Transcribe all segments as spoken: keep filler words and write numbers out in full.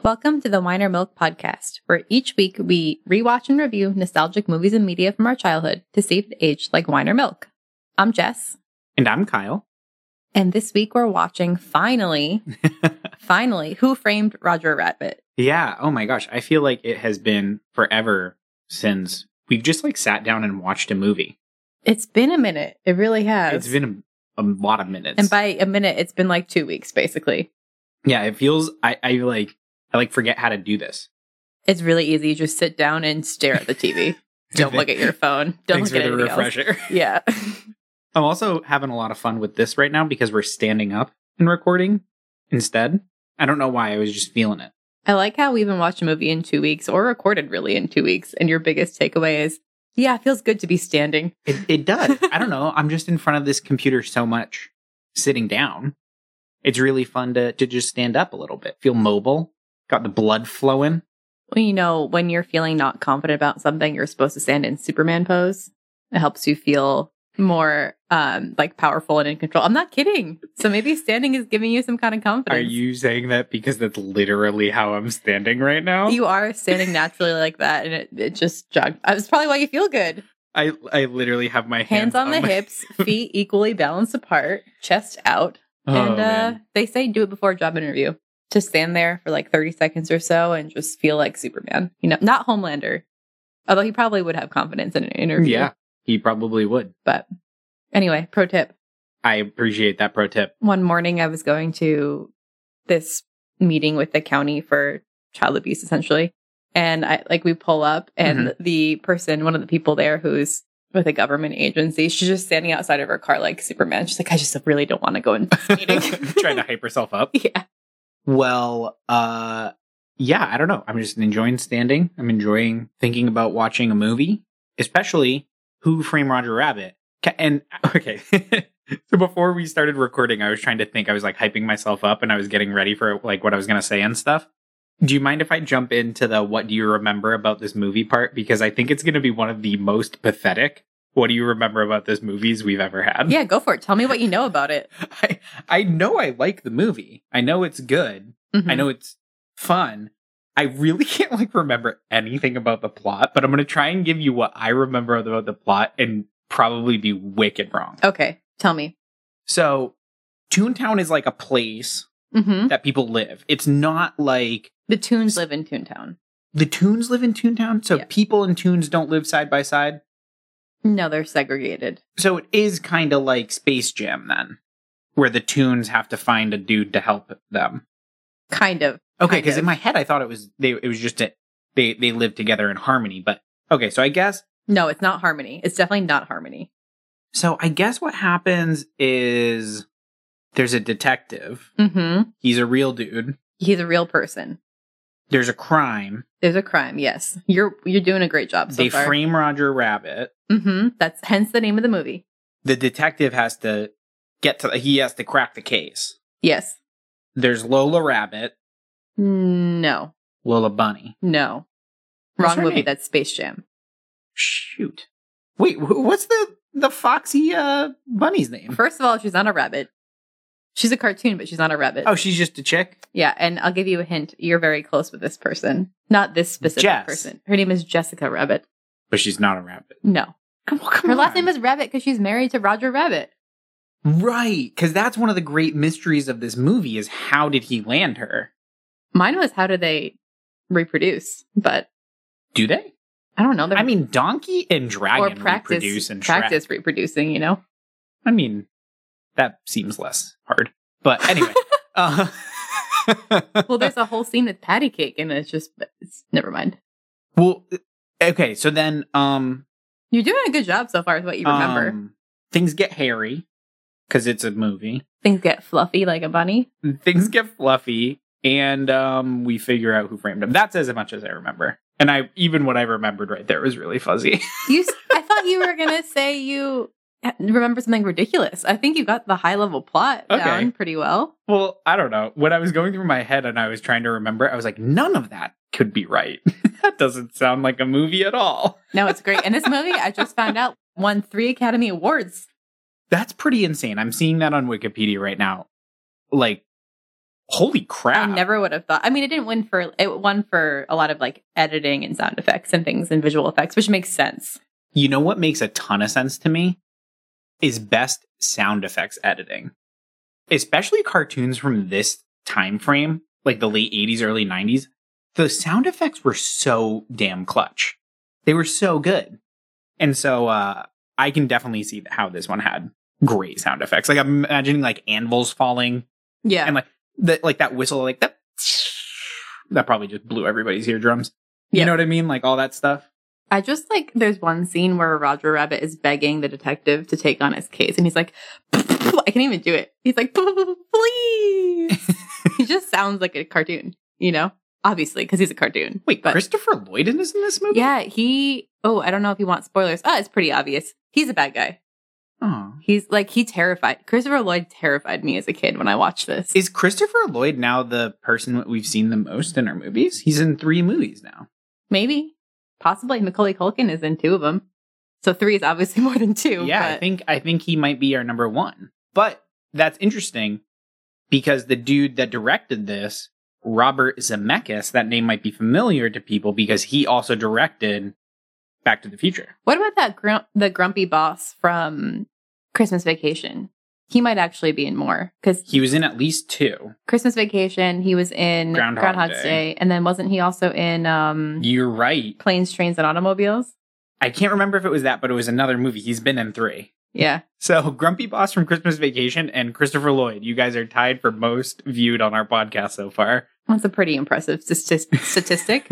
Welcome to the Wine or Milk podcast, where each week we rewatch and review nostalgic movies and media from our childhood to see if it aged like wine or milk. I'm Jess. And I'm Kyle. And this week we're watching, finally, finally, Who Framed Roger Rabbit? Yeah, oh my gosh. I feel like it has been forever since we've just like sat down and watched a movie. It's been a minute. It really has. It's been a, a lot of minutes. And by a minute, it's been like two weeks, basically. Yeah, it feels, I, I like, I like forget how to do this. It's really easy. You just sit down and stare at the T V. Don't look at your phone. Don't Thanks look at for the anything refresher. else. Yeah. I'm also having a lot of fun with this right now because we're standing up and recording instead. I don't know why. I was just feeling it. I like how we even watched a movie in two weeks or recorded really in two weeks. And your biggest takeaway is, yeah, it feels good to be standing. It, it does. I don't know. I'm just in front of this computer so much sitting down. It's really fun to, to just stand up a little bit, feel mobile. Got the blood flowing. Well, you know, when you're feeling not confident about something, you're supposed to stand in Superman pose. It helps you feel more um, like powerful and in control. I'm not kidding. So maybe standing is giving you some kind of confidence. Are you saying that because that's literally how I'm standing right now? You are standing naturally like that, and it, it just jogged. That's probably why you feel good. I, I literally have my hands, hands on, on the my... hips, feet equally balanced apart, chest out. Oh, and uh, man. They say do it before a job interview. To stand there for like thirty seconds or so and just feel like Superman. You know, not Homelander. Although he probably would have confidence in an interview. Yeah, he probably would. But anyway, pro tip. I appreciate that pro tip. One morning I was going to this meeting with the county for child abuse, essentially. And I like we pull up and mm-hmm. the person, one of the people there who's with a government agency, she's just standing outside of her car like Superman. She's like, I just really don't want to go into this meeting. Trying to hype herself up. Yeah. Well, uh, yeah, I don't know. I'm just enjoying standing. I'm enjoying thinking about watching a movie, especially Who Framed Roger Rabbit. And, okay, so before we started recording, I was trying to think, I was like hyping myself up and I was getting ready for like what I was going to say and stuff. Do you mind if I jump into the what do you remember about this movie part? Because I think it's going to be one of the most pathetic what do you remember about this movies we've ever had? Yeah, go for it. Tell me what you know about it. I, I know I like the movie. I know it's good. Mm-hmm. I know it's fun. I really can't like remember anything about the plot, but I'm going to try and give you what I remember about the plot and probably be wicked wrong. Okay, tell me. So, Toontown is like a place mm-hmm. that people live. It's not like... The Toons live in Toontown. The Toons live in Toontown? So, yeah. People and Toons don't live side by side? No, they're segregated. So it is kind of like Space Jam then, where the Toons have to find a dude to help them. Kind of. Okay, because in my head I thought it was they. It was just a, they they live together in harmony. But okay, so I guess no, it's not harmony. It's definitely not harmony. So I guess what happens is there's a detective. Mm-hmm. He's a real dude. He's a real person. There's a crime. There's a crime, yes. You're you're doing a great job so they far. They frame Roger Rabbit. Mm-hmm. That's hence the name of the movie. The detective has to get to, he has to crack the case. Yes. There's Lola Rabbit. No. Lola Bunny. No. What's Wrong movie, name? That's Space Jam. Shoot. Wait, what's the, the foxy uh, bunny's name? First of all, she's not a rabbit. She's a cartoon, but she's not a rabbit. Oh, she's just a chick? Yeah, and I'll give you a hint. You're very close with this person. Not this specific Jess. person. Her name is Jessica Rabbit. But she's not a rabbit. No. Come on, come Her on. last name is Rabbit because she's married to Roger Rabbit. Right, because that's one of the great mysteries of this movie is how did he land her? Mine was how do they reproduce, but... Do they? I don't know. I mean, Donkey and Dragon or practice, reproduce and practice Shrek. reproducing, you know? I mean, that seems less hard. But anyway. uh, well, there's a whole scene with patty cake, and it's just... It's, never mind. Well, okay, so then... um, You're doing a good job so far with what you remember. Um, things get hairy, because it's a movie. Things get fluffy like a bunny. Things get fluffy, and um, we figure out who framed him. That's as much as I remember. And I even what I remembered right there was really fuzzy. you, I thought you were going to say you remember something ridiculous. I think you got the high-level plot okay. down pretty well. Well, I don't know. When I was going through my head and I was trying to remember, I was like, none of that could be right. That doesn't sound like a movie at all. No, it's great. And this movie, I just found out, won three Academy Awards. That's pretty insane. I'm seeing that on Wikipedia right now. Like, Holy crap. I never would have thought. I mean, it didn't win for, it won for a lot of like editing and sound effects and things and visual effects, which makes sense. You know what makes a ton of sense to me? Is best sound effects editing. Especially cartoons from this time frame, like the late eighties, early nineties. The sound effects were so damn clutch. They were so good. And so uh, I can definitely see how this one had great sound effects. Like I'm imagining like anvils falling. Yeah. And like the, like that whistle, like that. That probably just blew everybody's eardrums. You Yep. know what I mean? Like all that stuff. I just like, there's one scene where Roger Rabbit is begging the detective to take on his case. And he's like, I can't even do it. He's like, please. He just sounds like a cartoon, you know? Obviously, because he's a cartoon. Wait, but Christopher Lloyd is in this movie? yeah, he, oh, I don't know if you want spoilers. Oh, it's pretty obvious. He's a bad guy. Oh. He's like, he terrified, Christopher Lloyd terrified me as a kid when I watched this. Is Christopher Lloyd now the person that we've seen the most in our movies? He's in three movies now. Maybe. Possibly. Macaulay Culkin is in two of them. So three is obviously more than two. Yeah, but... I think I think he might be our number one. But that's interesting because the dude that directed this, Robert Zemeckis, that name might be familiar to people because he also directed Back to the Future. What about that grump, the grumpy boss from Christmas Vacation? He might actually be in more because He was in at least two. Christmas Vacation. He was in Groundhog Groundhog Day. Day, and then wasn't he also in um, You're right. Planes, Trains, and Automobiles? I can't remember if it was that, but it was another movie. He's been in three. Yeah. So Grumpy Boss from Christmas Vacation and Christopher Lloyd, you guys are tied for most viewed on our podcast so far. That's a pretty impressive st- statistic.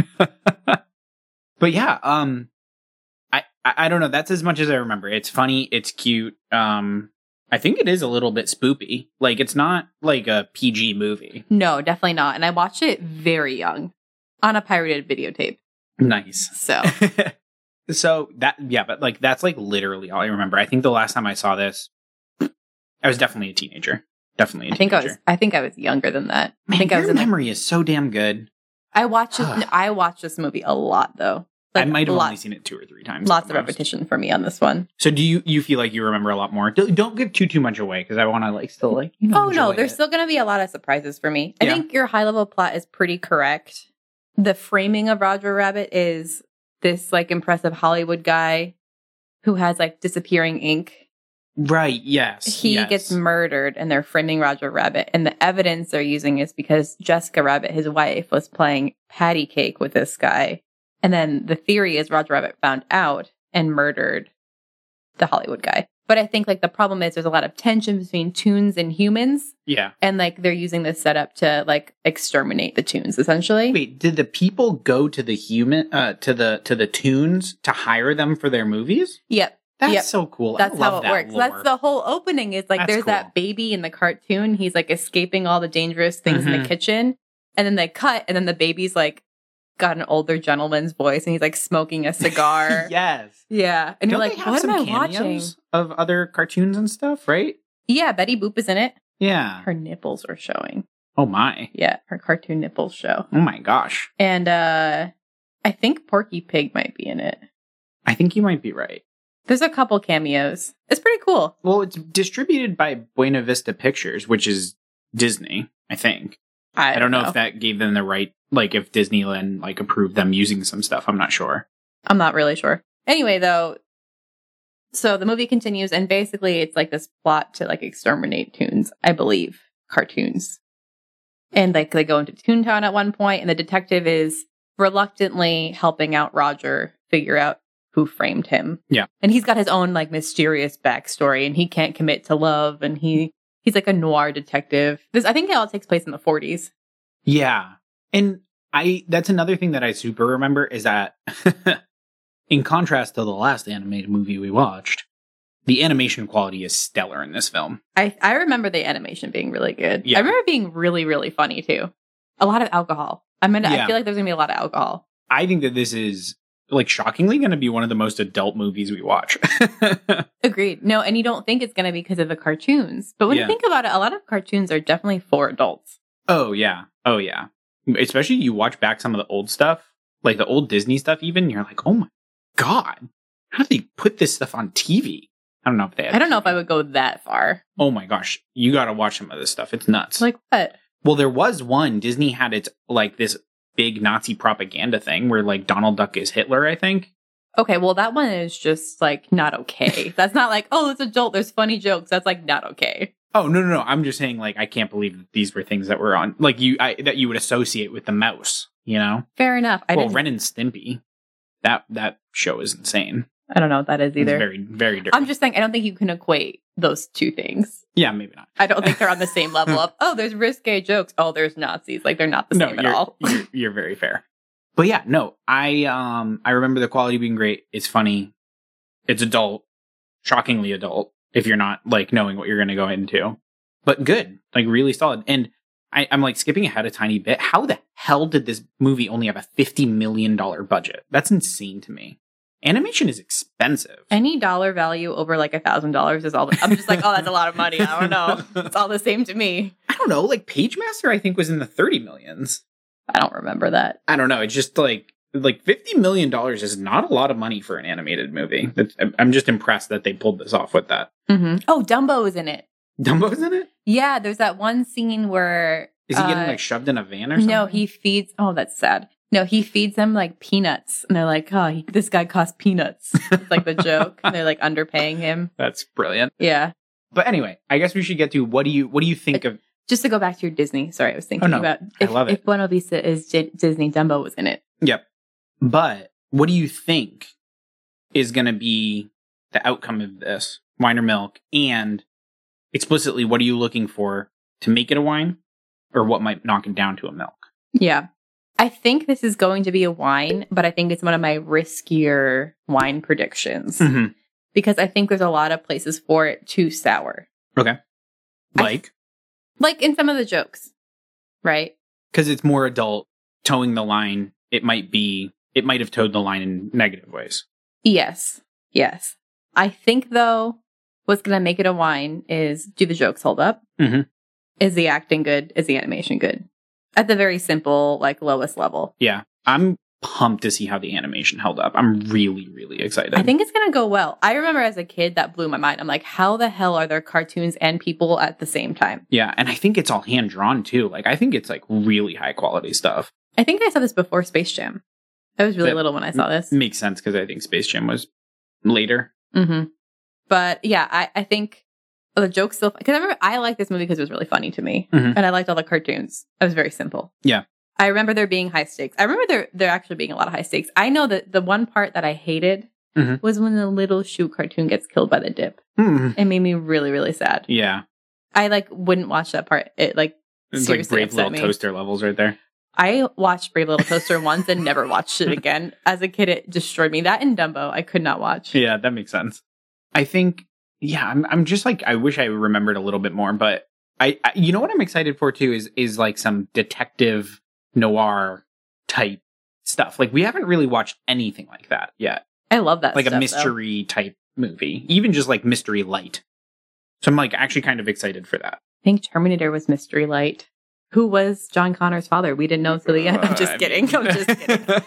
But yeah, um, I, I I don't know. That's as much as I remember. It's funny. It's cute. Um, I think it is a little bit spoopy. Like it's not like a P G movie. No, definitely not. And I watched it very young on a pirated videotape. Nice. So So that yeah, but like that's like literally all I remember. I think the last time I saw this, I was definitely a teenager. Definitely a I think I teenager. was. I think I was younger than that. Man, I think I was your in. Like, memory is so damn good. I watched. This, I watched this movie a lot though. I might have lot, only seen it two or three times. Lots of most. repetition for me on this one. So do you you feel like you remember a lot more? Don't, don't give too too much away because I want to like still like you know. Oh no, enjoy there's it. still going to be a lot of surprises for me. I Yeah. think your high level plot is pretty correct. The framing of Roger Rabbit is this like impressive Hollywood guy who has like disappearing ink. Right, yes. He yes. gets murdered and they're framing Roger Rabbit. And the evidence they're using is because Jessica Rabbit, his wife, was playing patty cake with this guy. And then the theory is Roger Rabbit found out and murdered the Hollywood guy. But I think like the problem is there's a lot of tension between Toons and humans. Yeah. And like they're using this setup to like exterminate the Toons essentially. Wait, did the people go to the human uh to the to the Toons to hire them for their movies? Yep. That's Yep. so cool. That's I love how it that works. lore. That's the whole opening is like That's there's cool. that baby in the cartoon. He's like escaping all the dangerous things in Mhm. the kitchen. And then they cut and then the baby's like got an older gentleman's voice and he's like smoking a cigar. Yes. Yeah. And Don't you're they like, have what some am I watching? cameos of other cartoons and stuff, right? Yeah, Betty Boop is in it. Yeah. Her nipples are showing. Oh my. Yeah, her cartoon nipples show. Oh my gosh. And uh I think Porky Pig might be in it. I think you might be right. There's a couple cameos. It's pretty cool. Well, it's distributed by Buena Vista Pictures, which is Disney, I think. I, I don't know, if that gave them the right, like if Disneyland like approved them using some stuff. I'm not sure. I'm not really sure. Anyway, though, so the movie continues, and basically it's like this plot to like exterminate Toons, I believe, cartoons. And like they go into Toontown at one point, and the detective is reluctantly helping out Roger figure out who framed him. Yeah. And he's got his own like mysterious backstory, and he can't commit to love, and he he's like a noir detective. This I think it all takes place in the forties. Yeah. And I that's another thing that I super remember is that in contrast to the last animated movie we watched, the animation quality is stellar in this film. I, I remember the animation being really good. Yeah. I remember it being really, really funny too. A lot of alcohol. I mean, Yeah. I feel like there's gonna be a lot of alcohol. I think that this is like shockingly going to be one of the most adult movies we watch. Agreed. No, and you don't think it's gonna be because of the cartoons. But when Yeah. you think about it, a lot of cartoons are definitely for adults. Oh yeah. Oh yeah. Especially you watch back some of the old stuff, like the old Disney stuff even, you're like, "Oh my god. How did they put this stuff on T V?" I don't know if they had I don't know if T V. I would go that far. Oh my gosh. You got to watch some of this stuff. It's nuts. Like what? Well, there was one. Disney had its, like, this big Nazi propaganda thing where, like, Donald Duck is Hitler, I think. Okay, well, that one is just, like, not okay. That's not like, oh, it's adult, there's funny jokes. That's, like, not okay. Oh, no, no, no. I'm just saying, like, I can't believe that these were things that were on, like, you, I, that you would associate with the mouse, you know? Fair enough. I well, didn't... Ren and Stimpy. That, that show is insane. I don't know what that is either. It's very, very dirty. I'm just saying, I don't think you can equate those two things. Yeah, maybe not. I don't think they're on the same level of, oh, there's risque jokes. Oh, there's Nazis. Like, they're not the no, same at you're, all. you're, you're very fair. But yeah, no, I um I remember the quality being great. It's funny. It's adult. Shockingly adult, if you're not, like, knowing what you're going to go into. But good. Like, really solid. And I, I'm, like, skipping ahead a tiny bit. How the hell did this movie only have a fifty million dollars budget? That's insane to me. Animation is expensive. Any dollar value over like a thousand dollars is all. The, I'm just like, oh, that's a lot of money. I don't know. It's all the same to me. I don't know. Like Pagemaster, I think was in the thirty millions. I don't remember that. I don't know. It's just like like fifty million dollars is not a lot of money for an animated movie. It's, I'm just impressed that they pulled this off with that. Mm-hmm. Oh, Dumbo is in it. Dumbo's in it? Yeah, there's that one scene where is he uh, getting like shoved in a van or something? No, he feeds. Oh, that's sad. No, he feeds them like peanuts, and they're like, "Oh, he, this guy costs peanuts." It's like the joke. They're like underpaying him. That's brilliant. Yeah. But anyway, I guess we should get to what do you what do you think of? Just to go back to your Disney. Sorry, I was thinking oh, no. about if, I love it. if Buena Vista is J- Disney, Dumbo was in it. Yep. But what do you think is going to be the outcome of this wine or milk? And explicitly, what are you looking for to make it a wine, or what might knock it down to a milk? Yeah. I think this is going to be a wine, but I think it's one of my riskier wine predictions Mm-hmm. because I think there's a lot of places for it to sour. Okay. Like? Th- like in some of the jokes, right? Because it's more adult, towing the line. It might be, it might have towed the line in negative ways. Yes. Yes. I think, though, what's going to make it a wine is, do the jokes hold up? Mm-hmm. Is the acting good? Is the animation good? At the very simple, like, lowest level. Yeah. I'm pumped to see how the animation held up. I'm really, really excited. I think it's going to go well. I remember as a kid, that blew my mind. I'm like, how the hell are there cartoons and people at the same time? Yeah. And I think it's all hand-drawn, too. Like, I think it's, like, really high-quality stuff. I think I saw this before Space Jam. I was really that little when I saw this. Makes sense, because I think Space Jam was later. Mm-hmm. But, yeah, I, I think... Oh, the joke's still... Because I remember I liked this movie because it was really funny to me. Mm-hmm. And I liked all the cartoons. It was very simple. Yeah. I remember there being high stakes. I remember there there actually being a lot of high stakes. I know that the one part that I hated mm-hmm. was when the little shoe cartoon gets killed by the dip. Mm-hmm. It made me really, really sad. Yeah. I, like, wouldn't watch that part. It, like, It's seriously like Brave Little me. Toaster levels right there. I watched Brave Little Toaster once and never watched it again. As a kid, it destroyed me. That and Dumbo, I could not watch. Yeah, that makes sense. I think... Yeah, I'm I'm just like, I wish I remembered a little bit more, but I, I you know what I'm excited for too is is like some detective noir type stuff. Like we haven't really watched anything like that yet. I love that like stuff, a mystery though. Type movie, even just like Mystery Light. So I'm like actually kind of excited for that. I think Terminator was Mystery Light. Who was John Connor's father? We didn't know until the end. I'm just I kidding. mean... I'm just kidding.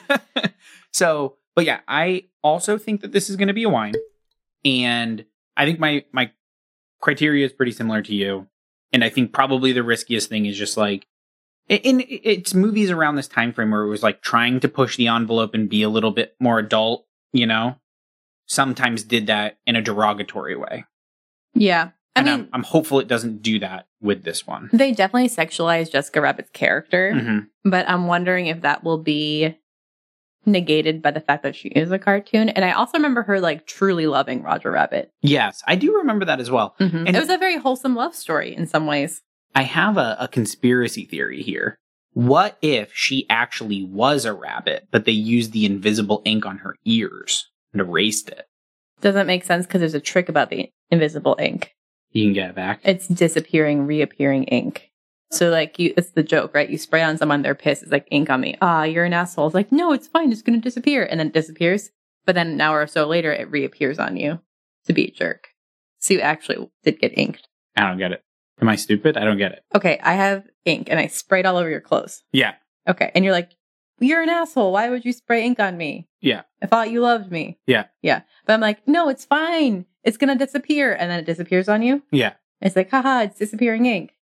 So, but yeah, I also think that this is going to be a wine, and I think my my criteria is pretty similar to you, and I think probably the riskiest thing is just like in, in it's movies around this time frame where it was like trying to push the envelope and be a little bit more adult, you know, sometimes did that in a derogatory way. Yeah, I and mean, I'm, I'm hopeful it doesn't do that with this one. They definitely sexualize Jessica Rabbit's character, mm-hmm. but I'm wondering if that will be negated by the fact that she is a cartoon. And I also remember her like truly loving Roger Rabbit. Yes, I do remember that as well. Mm-hmm. And it was a very wholesome love story in some ways. I have a, a conspiracy theory here. What if she actually was a rabbit, but they used the invisible ink on her ears and erased it? Doesn't make sense because there's a trick about the invisible ink. You can get it back. It's disappearing, reappearing ink. So, like, you, it's the joke, right? You spray on someone, they're pissed. It's like, ink on me. Ah, you're an asshole. It's like, no, it's fine. It's going to disappear. And then it disappears. But then an hour or so later, it reappears on you to be a jerk. So you actually did get inked. I don't get it. Am I stupid? I don't get it. Okay, I have ink, and I sprayed all over your clothes. Yeah. Okay, and you're like, you're an asshole. Why would you spray ink on me? Yeah. I thought you loved me. Yeah. Yeah. But I'm like, no, it's fine. It's going to disappear. And then it disappears on you. Yeah. It's like, haha, it's disappearing ink. Yeah.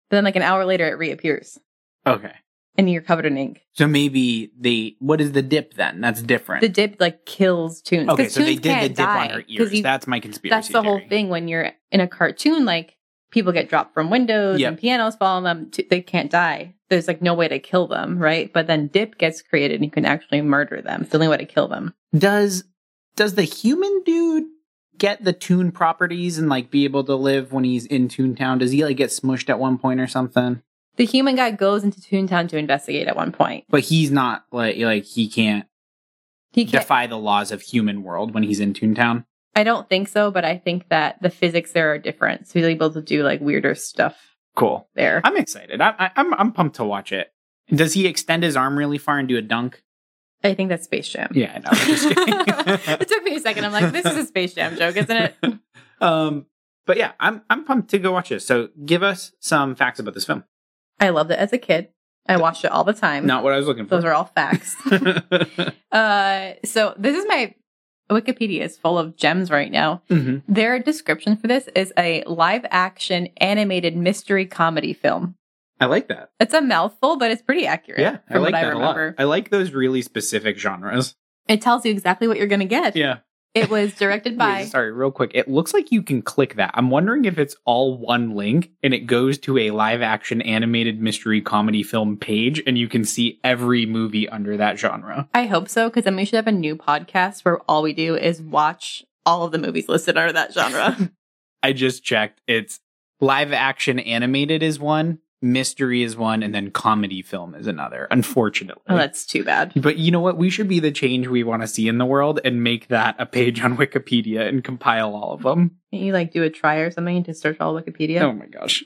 But then like an hour later, it reappears. Okay. And you're covered in ink. So maybe they, what is the dip then? That's different. The dip like kills Toons. Okay, so Toons they did the dip die, on her ears. you, That's my conspiracy That's the theory. whole thing. When you're in a cartoon, like people get dropped from windows Yep. and pianos fall on them. To, they can't die. There's like no way to kill them, right? But then dip gets created and you can actually murder them. It's the only way to kill them. Does does the human dude get the Toon properties and like be able to live when he's in Toontown? Does he like get smushed at one point or something? The human guy goes into Toontown to investigate at one point. But he's not like like he can't He can't. defy the laws of human world when he's in Toontown. I don't think so, but I think that the physics there are different. So he's able to do like weirder stuff Cool. there. I'm excited. I, I, I'm I'm pumped to watch it. Does he extend his arm really far and do a dunk? I think that's Space Jam. Yeah, I know. I'm just kidding. It took me a second. I'm like, this is a Space Jam joke, isn't it? um, but yeah, I'm I'm pumped to go watch this. So give us some facts about this film. I loved it as a kid. I watched it all the time. Not what I was looking for. Those are all facts. uh, so this is my Wikipedia is full of gems right now. mm-hmm. Their description for this is a live action animated mystery comedy film. I like that. It's a mouthful, but it's pretty accurate. Yeah, I from like what that I remember. a lot. I like those really specific genres. It tells you exactly what you're going to get. Yeah. It was directed by. Wait, sorry, real quick. It looks like you can click that. I'm wondering if it's all one link and it goes to a live action animated mystery comedy film page and you can see every movie under that genre. I hope so, because then we should have a new podcast where all we do is watch all of the movies listed under that genre. I just checked. It's live action animated is one, mystery is one, and then comedy film is another, unfortunately. Oh, that's too bad. But you know what? We should be the change we want to see in the world and make that a page on Wikipedia and compile all of them. Can't you like do a try or something to search all Wikipedia? Oh my gosh.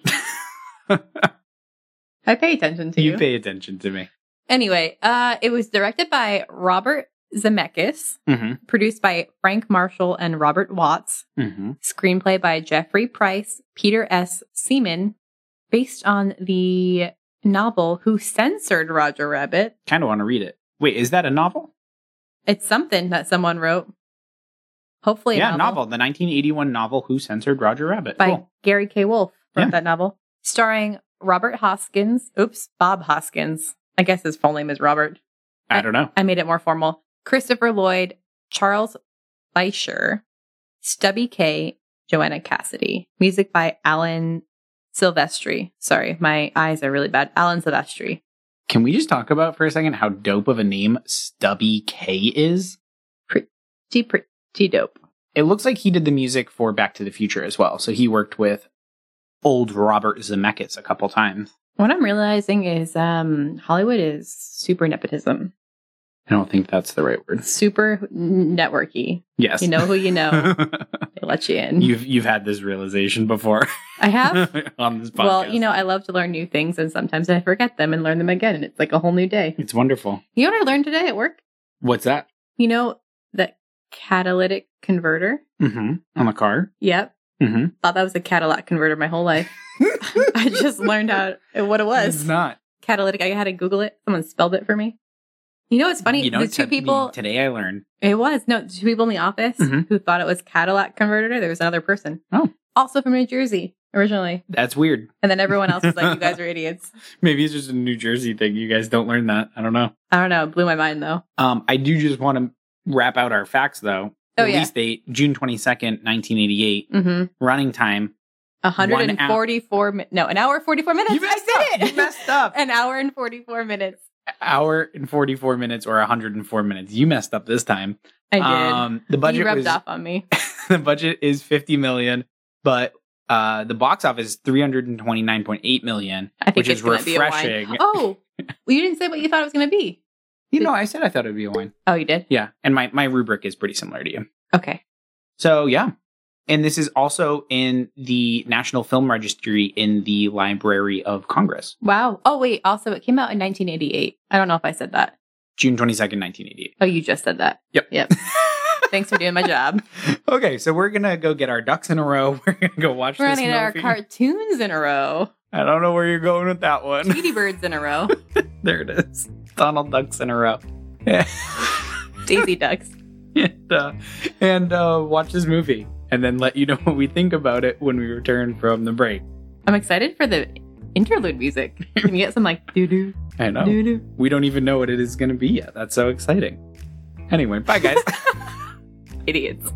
I pay attention to you. You pay attention to me. Anyway, uh, it was directed by Robert Zemeckis, Mm-hmm. produced by Frank Marshall and Robert Watts, Mm-hmm. screenplay by Jeffrey Price, Peter S. Seaman, based on the novel Who Censored Roger Rabbit. Kind of want to read it. Wait, is that a novel? It's something that someone wrote. Hopefully a yeah, novel. novel. The nineteen eighty-one novel Who Censored Roger Rabbit. By Cool. Gary K. Wolfe wrote Yeah. that novel. Starring Robert Hoskins. Oops, Bob Hoskins. I guess his full name is Robert. I don't know. I made it more formal. Christopher Lloyd, Charles Fleischer, Stubby K, Joanna Cassidy. Music by Alan Silvestri. Sorry, my eyes are really bad. Alan Silvestri. Can we just talk about for a second how dope of a name Stubby K is? Pretty, pretty dope. It looks like he did the music for Back to the Future as well. So he worked with old Robert Zemeckis a couple times. What I'm realizing is um, Hollywood is super nepotism. I don't think that's the right word. Super networky. Yes. You know who you know. They let you in. you've you've had this realization before. I have? on this podcast. Well, you know, I love to learn new things, and sometimes I forget them and learn them again, and it's like a whole new day. It's wonderful. You know what I learned today at work? What's that? You know, the catalytic converter? Mm-hmm. On the car? Yep. Mm-hmm. Thought that was a Cadillac converter my whole life. I just learned how what it was. It's not. Catalytic. I had to Google it. Someone spelled it for me. You know what's funny? You know, the two t- people. Today I learned. It was. No, two people in the office Mhm. who thought it was Cadillac converter. There was another person. Oh. Also from New Jersey, originally. That's weird. And then everyone else was like, you guys are idiots. Maybe it's just a New Jersey thing. You guys don't learn that. I don't know. I don't know. It blew my mind, though. Um, I do just want to wrap out our facts, though. Oh, Release yeah. date, June twenty-second, nineteen eighty-eight. Mm-hmm. Running time. one hundred forty-four minutes. No, an hour and forty-four minutes. You messed I did up. it. You messed up. An hour and forty-four minutes. Hour and forty-four minutes or one hundred four minutes. You messed up this time. I did. Um, the budget you rubbed was, off on me. the budget is fifty million, but uh, the box office is three hundred twenty-nine point eight million, I think which it's is gonna be a wine. refreshing. Oh, well, you didn't say what you thought it was going to be. You know, I said I thought it would be a wine. Oh, you did? Yeah, and my, my rubric is pretty similar to you. Okay. So, yeah. And this is also in the National Film Registry in the Library of Congress. Wow. Oh, wait. Also, it came out in nineteen eighty-eight. I don't know if I said that. June twenty-second, nineteen eighty-eight. Oh, you just said that. Yep. Yep. Thanks for doing my job. Okay, so we're going to go get our ducks in a row. We're going to go watch We're this going to get our movie. cartoons in a row. I don't know where you're going with that one. Tweety birds in a row. There it is. Donald Ducks in a row. Yeah. Daisy ducks. and uh, and uh, watch this movie. And then let you know what we think about it when we return from the break. I'm excited for the interlude music. Can you get some like doo doo? I know. Doo doo. We don't even know what it is going to be yet. That's so exciting. Anyway, bye guys. Idiots.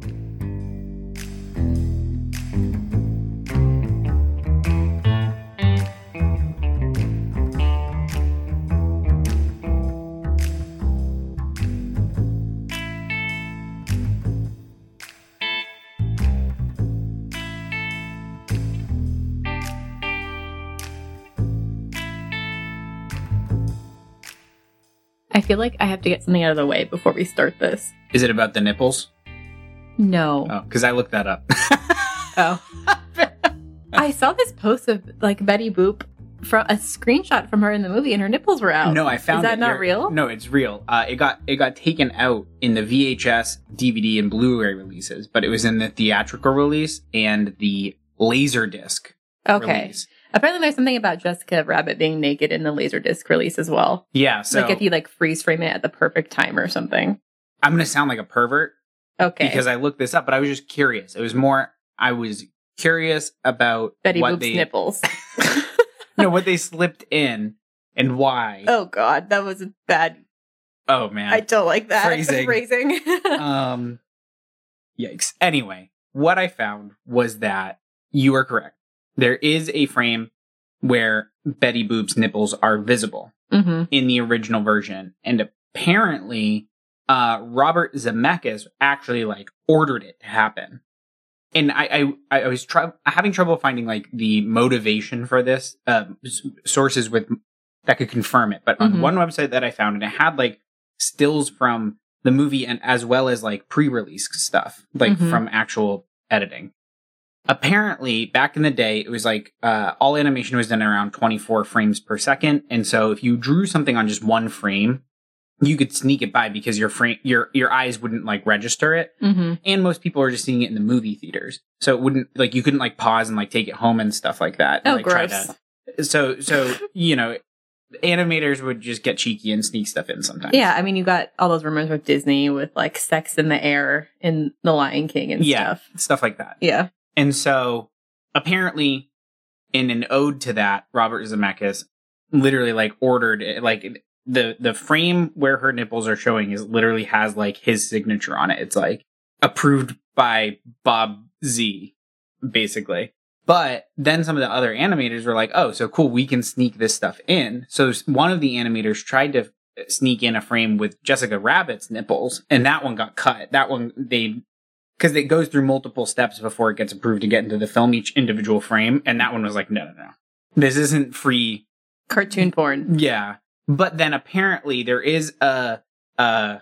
I feel like I have to get something out of the way before we start this. Is it about the nipples? No. Oh, because I looked that up. Oh. I saw this post of like Betty Boop from a screenshot from her in the movie and her nipples were out. No, I found Is that it. not You're- real? No, it's real. Uh, it got it got taken out in the V H S, D V D, and Blu-ray releases, but it was in the theatrical release and the Laserdisc Okay. release. Apparently there's something about Jessica Rabbit being naked in the Laserdisc release as well. Yeah, so Like if you like freeze frame it at the perfect time or something. I'm going to sound like a pervert Okay. because I looked this up, but I was just curious. It was more, I was curious about Betty what Boop's they, nipples. no, what they slipped in and why. Oh God, that was a bad. Oh, man. I don't like that Phrasing. phrasing. um, yikes. Anyway, what I found was that you are correct. There is a frame where Betty Boop's nipples are visible hmm in the original version, and apparently, uh, Robert Zemeckis actually like ordered it to happen. And I, I, I was try- having trouble finding like the motivation for this, uh, s- sources with that could confirm it. But on Mhm. one website that I found, and it had like stills from the movie and as well as like pre-release stuff, like Mhm. from actual editing. Apparently, back in the day, it was like uh, all animation was done around twenty-four frames per second, and so if you drew something on just one frame, you could sneak it by because your frame, your your eyes wouldn't like register it, hmm and most people are just seeing it in the movie theaters, so it wouldn't like you couldn't like pause and like take it home and stuff like that. and, Oh, like, try gross. to- so so you know, animators would just get cheeky and sneak stuff in sometimes. Yeah, I mean, you got all those rumors with Disney with like sex in the air in The Lion King and yeah, stuff. stuff like that. Yeah. And so apparently in an ode to that, Robert Zemeckis literally like ordered it, like the the frame where her nipples are showing is literally has like his signature on it. It's like approved by Bob Z, basically. But then some of the other animators were like, oh, so cool, we can sneak this stuff in. So one of the animators tried to sneak in a frame with Jessica Rabbit's nipples, and that one got cut. That one, they, because it goes through multiple steps before it gets approved to get into the film, each individual frame, and that one was like, no, no, no. This isn't free. Cartoon porn. Yeah. But then apparently there is a, a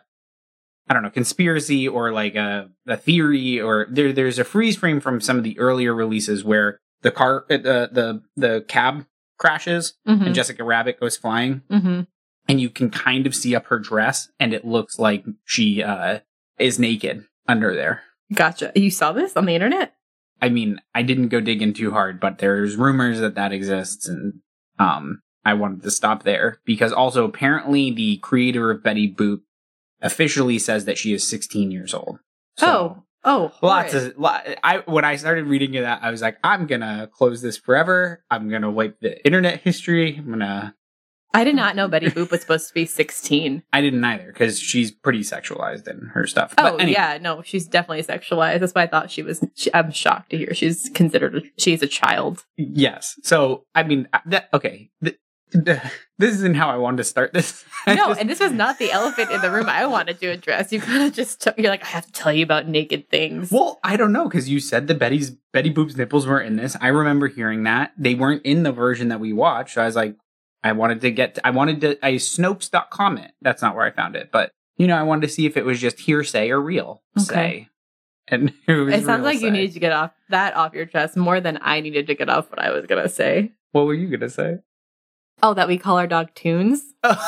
I don't know, conspiracy or like a, a theory, or there there's a freeze frame from some of the earlier releases where the car, uh, the the the cab crashes Mm-hmm. and Jessica Rabbit goes flying, Mm-hmm. and you can kind of see up her dress, and it looks like she uh, is naked under there. Gotcha. You saw this on the internet? I mean, I didn't go dig in too hard, but there's rumors that that exists, and um, I wanted to stop there because also apparently the creator of Betty Boop officially says that she is sixteen years old. So, oh, oh, lots horrid. of. Lot, I when I started reading that, I was like, I'm gonna close this forever. I'm gonna wipe the internet history. I'm gonna. I did not know Betty Boop was supposed to be sixteen. I didn't either because she's pretty sexualized in her stuff. Oh, But anyway, yeah, no, she's definitely sexualized. That's why I thought she was. She, I'm shocked to hear she's considered. A, she's a child. yes. So I mean, that okay. The, the, this isn't how I wanted to start this. I No, just- and this was not the elephant in the room I wanted to address. You kind of just took, you're like, I have to tell you about naked things. Well, I don't know because you said that Betty's Betty Boop's nipples weren't in this. I remember hearing that they weren't in the version that we watched. So I was like, I wanted to get, I wanted to, I Snopes dot com it. That's not where I found it, but you know, I wanted to see if it was just hearsay or real Okay. say. And it, was It sounds real like you say. needed to get off that off your chest more than I needed to get off what I was gonna say. What were you gonna say? Oh, that we call our dog Tunes.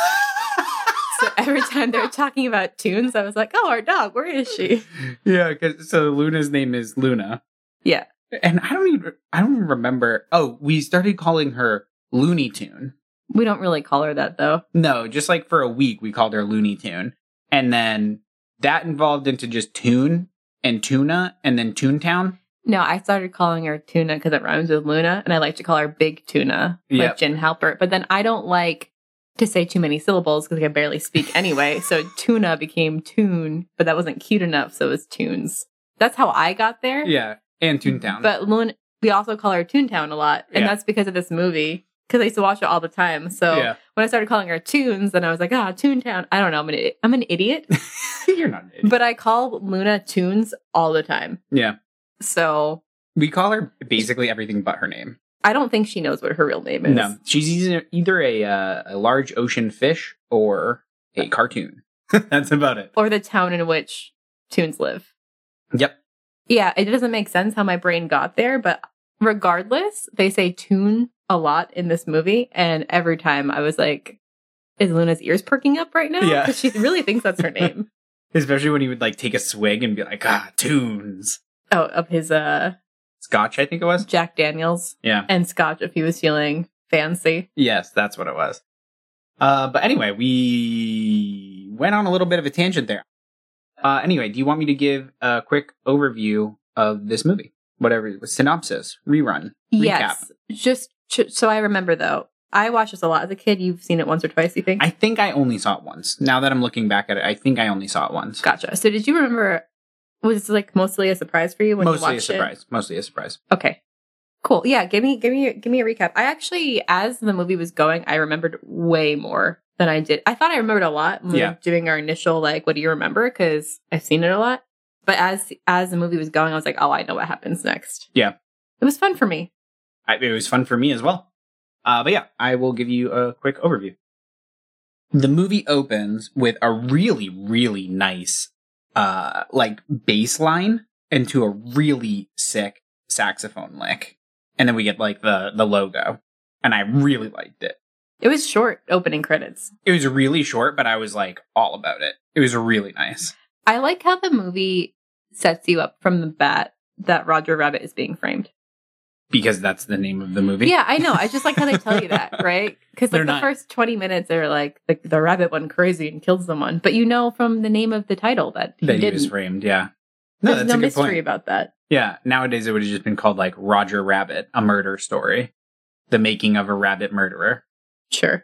So every time they were talking about Tunes, I was like, "Oh, our dog, where is she?" Yeah, because so Luna's name is Luna, Yeah. and I don't even, I don't even remember. Oh, we started calling her Looney Tune. We don't really call her that though. No, just like for a week we called her Looney Tune. And then that evolved into just Tune and Tuna and then Toontown. No, I started calling her Tuna because it rhymes with Luna, and I like to call her Big Tuna, Yep. like Jen Halpert. But then I don't like to say too many syllables because I can barely speak anyway. So Tuna became Toon, but that wasn't cute enough, so it was Tunes. That's how I got there. Yeah, and Toontown. But Luna, we also call her Toontown a lot, and Yeah. that's because of this movie. Because I used to watch it all the time. So Yeah. when I started calling her Tunes, then I was like, ah, Toontown. I don't know. I'm an, i- I'm an idiot. You're not an idiot. But I call Luna Tunes all the time. Yeah. So We call her basically everything but her name. I don't think she knows what her real name is. No, she's either, either a, uh, a large ocean fish or a cartoon. That's about it. Or the town in which Tunes live. Yep. Yeah, it doesn't make sense how my brain got there, but regardless, they say Toon a lot in this movie, and every time I was like, is Luna's ears perking up right now? Yeah. Because she really thinks that's her name. Especially when he would like take a swig and be like, ah, tunes. Oh, of his uh Scotch, I think it was. Jack Daniels Yeah. and Scotch if he was feeling fancy. Yes, that's what it was. Uh, but anyway, we went on a little bit of a tangent there. Uh, anyway, do you want me to give a quick overview of this movie? Whatever, synopsis, rerun, recap. Yes. Just ch- so I remember though, I watched this a lot as a kid. You've seen it once or twice, you think? I think I only saw it once. Now that I'm looking back at it, I think I only saw it once. Gotcha. So did you remember, was this like mostly a surprise for you when Mostly you a watched surprise. Mostly a surprise. it? Okay. Cool. Yeah, give me give me give me a recap. I actually, as the movie was going, I remembered way more than I did. I thought I remembered a lot when we Yeah. were doing our initial like, what do you remember? Because I've seen it a lot. But as as the movie was going, I was like, oh, I know what happens next. Yeah. It was fun for me. I, it was fun for me as well. Uh, but yeah, I will give you a quick overview. The movie opens with a really, really nice, uh, like bass line into a really sick saxophone lick. And then we get like the, the logo. And I really liked it. It was short opening credits. It was really short, but I was like all about it. It was really nice. I like how the movie sets you up from the bat that Roger Rabbit is being framed. Because that's the name of the movie. Yeah, I know. I just like how they tell you that, right? Because They're like the not- first twenty minutes, they're like, the, the rabbit went crazy and killed someone. But you know from the name of the title that he That he didn't. was framed, yeah. No, There's that's no a good mystery point. about that. Yeah, nowadays it would have just been called like Roger Rabbit, a murder story. The making of a rabbit murderer. Sure.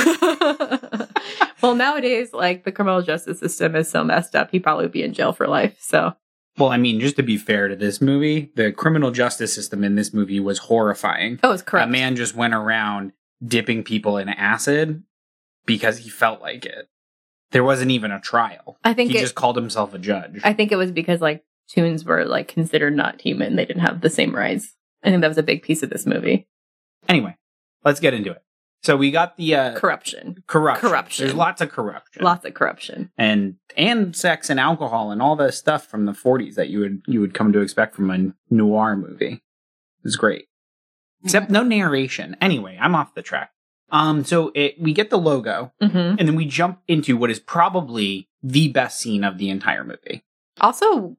Well, nowadays, like the criminal justice system is so messed up, he'd probably be in jail for life. So, Well, I mean, just to be fair to this movie, the criminal justice system in this movie was horrifying. oh, it's correct. A man just went around dipping people in acid because he felt like it. There wasn't even a trial. I think he it, just called himself a judge. I think it was because like tunes were like considered not human; they didn't have the same rights. I think that was a big piece of this movie. Anyway, let's get into it. So we got the uh, Corruption, corruption. corruption. There's lots of corruption. lots of corruption. and and sex and alcohol and all the stuff from the forties that you would you would come to expect from a noir movie. It was great. Except no narration. Anyway, I'm off the track. Um so it we get the logo Mm-hmm. and then we jump into what is probably the best scene of the entire movie. Also,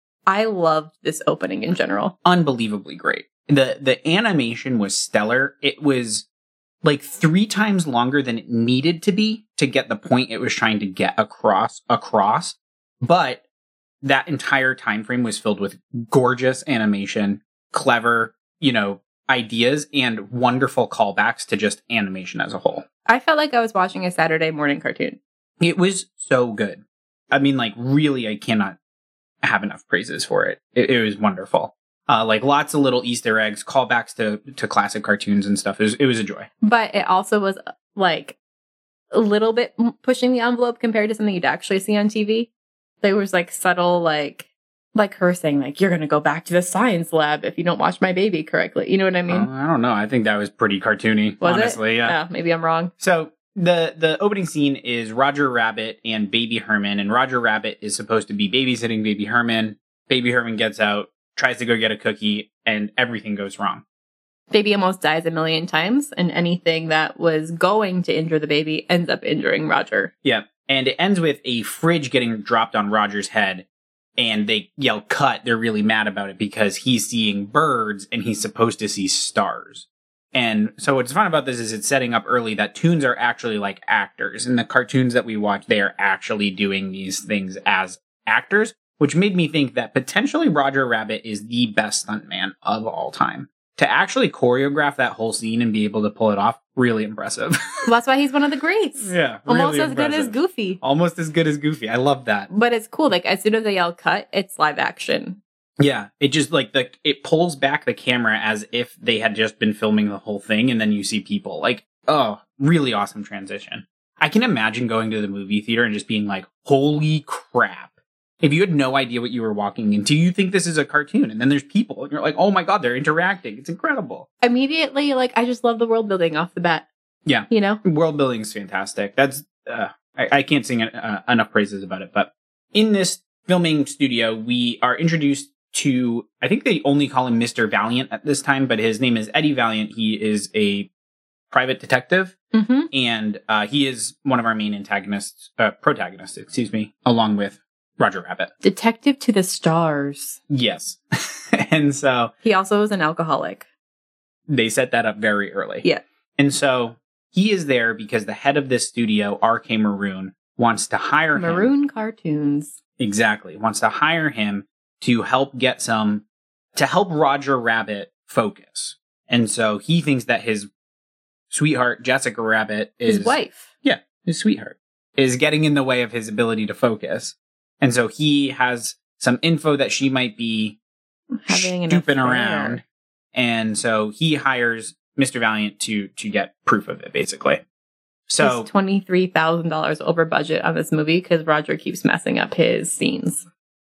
I loved this opening in general. Unbelievably great. The the animation was stellar. It was like three times longer than it needed to be to get the point it was trying to get across across. But that entire time frame was filled with gorgeous animation, clever, you know, ideas, and wonderful callbacks to just animation as a whole. I felt like I was watching a Saturday morning cartoon. It was so good. I mean, like, really, I cannot have enough praises for it. It, it was wonderful. Uh, like lots of little Easter eggs, callbacks to, to classic cartoons and stuff. It was, it was a joy. But it also was like a little bit m- pushing the envelope compared to something you'd actually see on T V. There was like subtle, like, like her saying, like, you're going to go back to the science lab if you don't watch my baby correctly. You know what I mean? Uh, I don't know. I think that was pretty cartoony, Was honestly. it? Yeah. Oh, maybe I'm wrong. So the the opening scene is Roger Rabbit and Baby Herman, and Roger Rabbit is supposed to be babysitting Baby Herman. Baby Herman gets out, tries to go get a cookie, and everything goes wrong. Baby almost dies a million times, and anything that was going to injure the baby ends up injuring Roger. Yeah, and it ends with a fridge getting dropped on Roger's head, and they yell cut. They're really mad about it because he's seeing birds and he's supposed to see stars. And so what's fun about this is it's setting up early that toons are actually like actors. In the cartoons that we watch, they are actually doing these things as actors, which made me think that potentially Roger Rabbit is the best stuntman of all time. To actually choreograph that whole scene and be able to pull it off, really impressive. Well, that's why he's one of the greats. Yeah, almost really as impressive. good as Goofy. Almost as good as Goofy. I love that. But it's cool. Like, as soon as they yell cut, it's live action. Yeah, it just like the it pulls back the camera as if they had just been filming the whole thing, and then you see people. Like, oh, really awesome transition. I can imagine going to the movie theater and just being like, holy crap. If you had no idea what you were walking into, you think this is a cartoon, and then there's people, and you're like, oh my god, they're interacting. It's incredible. Immediately, like, I just love the world building off the bat. Yeah. You know? World building is fantastic. That's, uh, I, I can't sing uh, enough praises about it, but in this filming studio, we are introduced to, I think they only call him Mister Valiant at this time, but his name is Eddie Valiant. He is a private detective, mm-hmm. and uh, he is one of our main antagonists, uh, protagonists, excuse me, along with Roger Rabbit. Detective to the stars. Yes. And so... He also is an alcoholic. They set that up very early. Yeah. And so he is there because the head of this studio, R K Maroon, wants to hire Maroon him. Maroon Cartoons. Exactly. Wants to hire him to help get some... To help Roger Rabbit focus. And so he thinks that his sweetheart, Jessica Rabbit, is... His wife. Yeah, his sweetheart. Is getting in the way of his ability to focus. And so he has some info that she might be having stooping around. And so he hires Mister Valiant to to get proof of it, basically. So He's twenty-three thousand dollars over budget on this movie because Roger keeps messing up his scenes.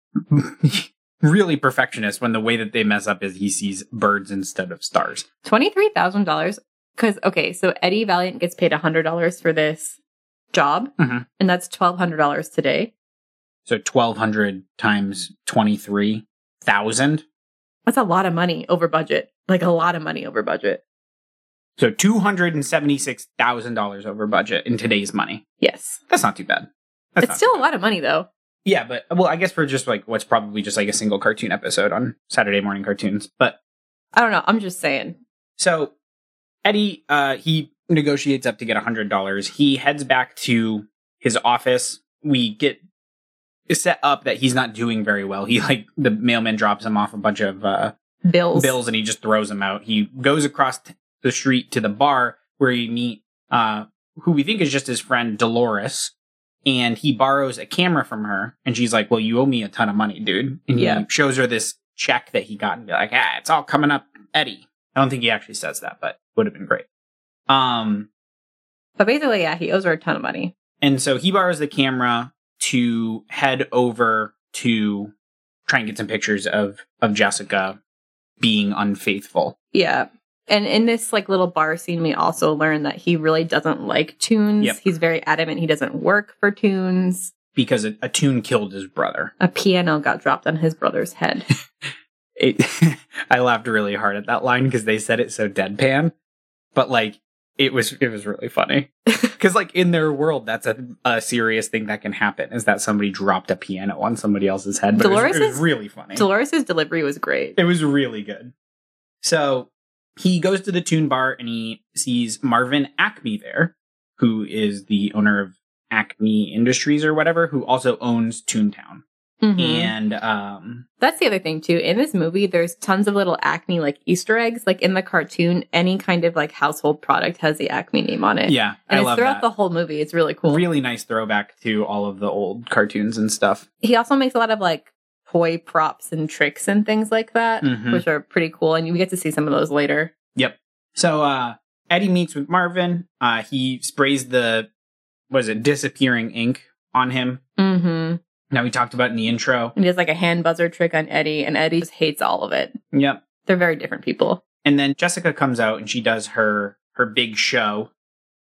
Really perfectionist when the way that they mess up is he sees birds instead of stars. twenty-three thousand dollars? Because, okay, so Eddie Valiant gets paid one hundred dollars for this job, mm-hmm. and that's twelve hundred dollars today. So twelve hundred times twenty-three thousand. That's a lot of money over budget. Like a lot of money over budget. So two hundred seventy-six thousand dollars over budget in today's money. Yes. That's not too bad. That's it's still a lot of money, though. Yeah, but, well, I guess for just like what's probably just like a single cartoon episode on Saturday morning cartoons. But I don't know. I'm just saying. So Eddie, uh, he negotiates up to get one hundred dollars. He heads back to his office. We get set up that he's not doing very well. He like the mailman drops him off a bunch of uh, bills, bills, and he just throws them out. He goes across t- the street to the bar where he meet uh, who we think is just his friend Dolores, and he borrows a camera from her. And she's like, "Well, you owe me a ton of money, dude." And yeah. he shows her this check that he got, and be like, "Ah, it's all coming up, Eddie." I don't think he actually says that, but would have been great. Um, but basically, yeah, he owes her a ton of money, and so he borrows the camera to head over to try and get some pictures of, of Jessica being unfaithful. Yeah. And in this like little bar scene, we also learn that he really doesn't like tunes. Yep. He's very adamant he doesn't work for tunes. Because a, a tune killed his brother. A piano got dropped on his brother's head. it, I laughed really hard at that line because they said it so deadpan. But like, it was it was really funny. Because, like, in their world, that's a, a serious thing that can happen, is that somebody dropped a piano on somebody else's head. But Dolores it was, it was really funny. Dolores' delivery was great. It was really good. So, he goes to the tune bar, and he sees Marvin Acme there, who is the owner of Acme Industries or whatever, who also owns Toontown. Mm-hmm. And um, that's the other thing too. In this movie, there's tons of little Acme like Easter eggs. Like in the cartoon, any kind of like household product has the Acme name on it. Yeah, and I it's love throughout that. the whole movie. It's really cool. Really nice throwback to all of the old cartoons and stuff. He also makes a lot of like toy props and tricks and things like that, mm-hmm. which are pretty cool. And we get to see some of those later. Yep. So uh, Eddie meets with Marvin. Uh, he sprays the what is it, disappearing ink on him. Mm-hmm. Now we talked about in the intro. And he does like a hand buzzer trick on Eddie, and Eddie just hates all of it. Yep. They're very different people. And then Jessica comes out and she does her her big show.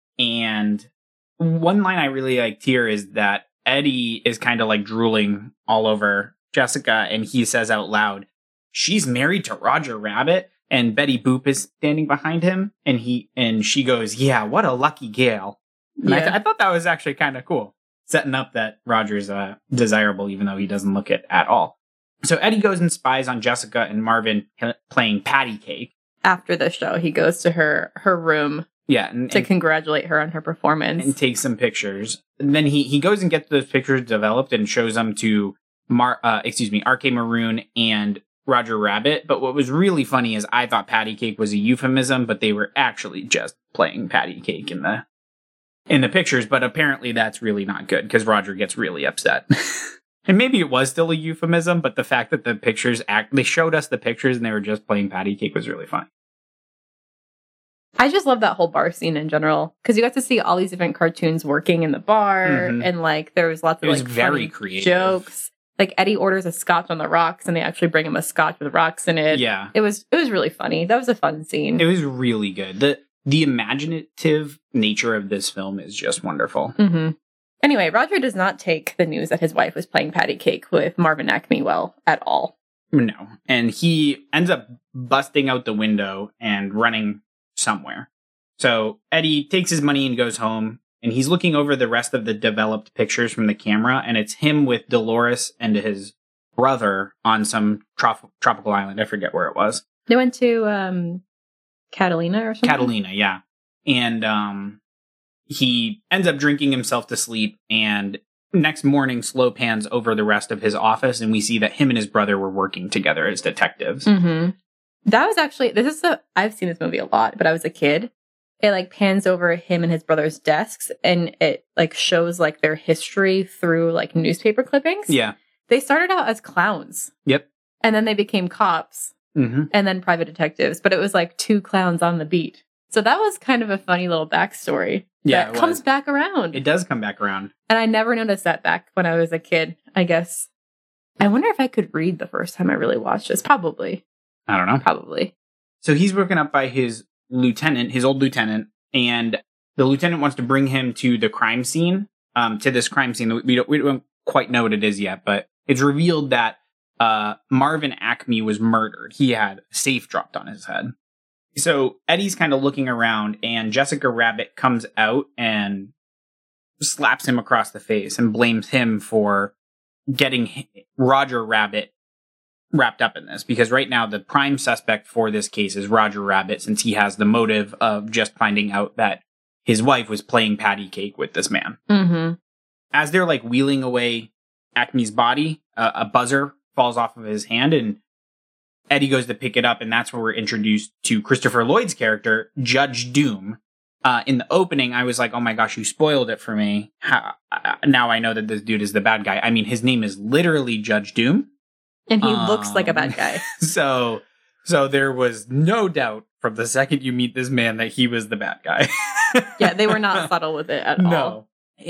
And one line I really liked here is that Eddie is kind of like drooling all over Jessica, and he says out loud, "She's married to Roger Rabbit." And Betty Boop is standing behind him, and he and she goes, "Yeah, what a lucky gal." And yeah. I, th- I thought that was actually kind of cool. Setting up that Roger's uh, desirable, even though he doesn't look it at all. So Eddie goes and spies on Jessica and Marvin playing patty cake. After the show, he goes to her her room yeah, and, to and, congratulate her on her performance. And takes some pictures. And then he, he goes and gets those pictures developed and shows them to Mar, uh, excuse me, R K Maroon and Roger Rabbit. But what was really funny is I thought patty cake was a euphemism, but they were actually just playing patty cake in the in the pictures. But apparently that's really not good because Roger gets really upset. And maybe it was still a euphemism, but the fact that the pictures act they showed us the pictures and they were just playing patty cake was really funny. I just love that whole bar scene in general because you got to see all these different cartoons working in the bar, mm-hmm. and like there was lots of it was like very funny creative jokes. Like Eddie orders a scotch on the rocks, and they actually bring him a scotch with rocks in it. Yeah, it was it was really funny. That was a fun scene. It was really good. the The imaginative nature of this film is just wonderful. Mm-hmm. Anyway, Roger does not take the news that his wife was playing patty cake with Marvin Acme well at all. No, and he ends up busting out the window and running somewhere. So Eddie takes his money and goes home, and he's looking over the rest of the developed pictures from the camera, and it's him with Dolores and his brother on some trop- tropical island. I forget where it was. They went to um, Catalina or something? Catalina, yeah. And um, he ends up drinking himself to sleep, and next morning slow pans over the rest of his office, and we see that him and his brother were working together as detectives. Mm-hmm. That was actually, this is the, I've seen this movie a lot, but I was a kid. It like pans over him and his brother's desks, and it like shows like their history through like newspaper clippings. Yeah. They started out as clowns. Yep. And then they became cops, mm-hmm. and then private detectives, but it was like two clowns on the beat. So that was kind of a funny little backstory. Yeah. That comes back around. It does come back around. And I never noticed that back when I was a kid, I guess. I wonder if I could read the first time I really watched this. Probably. I don't know. Probably. So he's woken up by his lieutenant, his old lieutenant, and the lieutenant wants to bring him to the crime scene, um, to this crime scene. We don't, we don't quite know what it is yet, but it's revealed that uh, Marvin Acme was murdered. He had a safe dropped on his head. So Eddie's kind of looking around, and Jessica Rabbit comes out and slaps him across the face and blames him for getting Roger Rabbit wrapped up in this, because right now the prime suspect for this case is Roger Rabbit, since he has the motive of just finding out that his wife was playing patty cake with this man. Mm-hmm. As they're like wheeling away Acme's body, uh, a buzzer falls off of his hand, and Eddie goes to pick it up, and that's where we're introduced to Christopher Lloyd's character, Judge Doom. Uh, in the opening, I was like, oh my gosh, you spoiled it for me. How, uh, now I know that this dude is the bad guy. I mean, his name is literally Judge Doom. And he um, looks like a bad guy. So, so there was no doubt from the second you meet this man that he was the bad guy. Yeah, they were not subtle with it at no. all.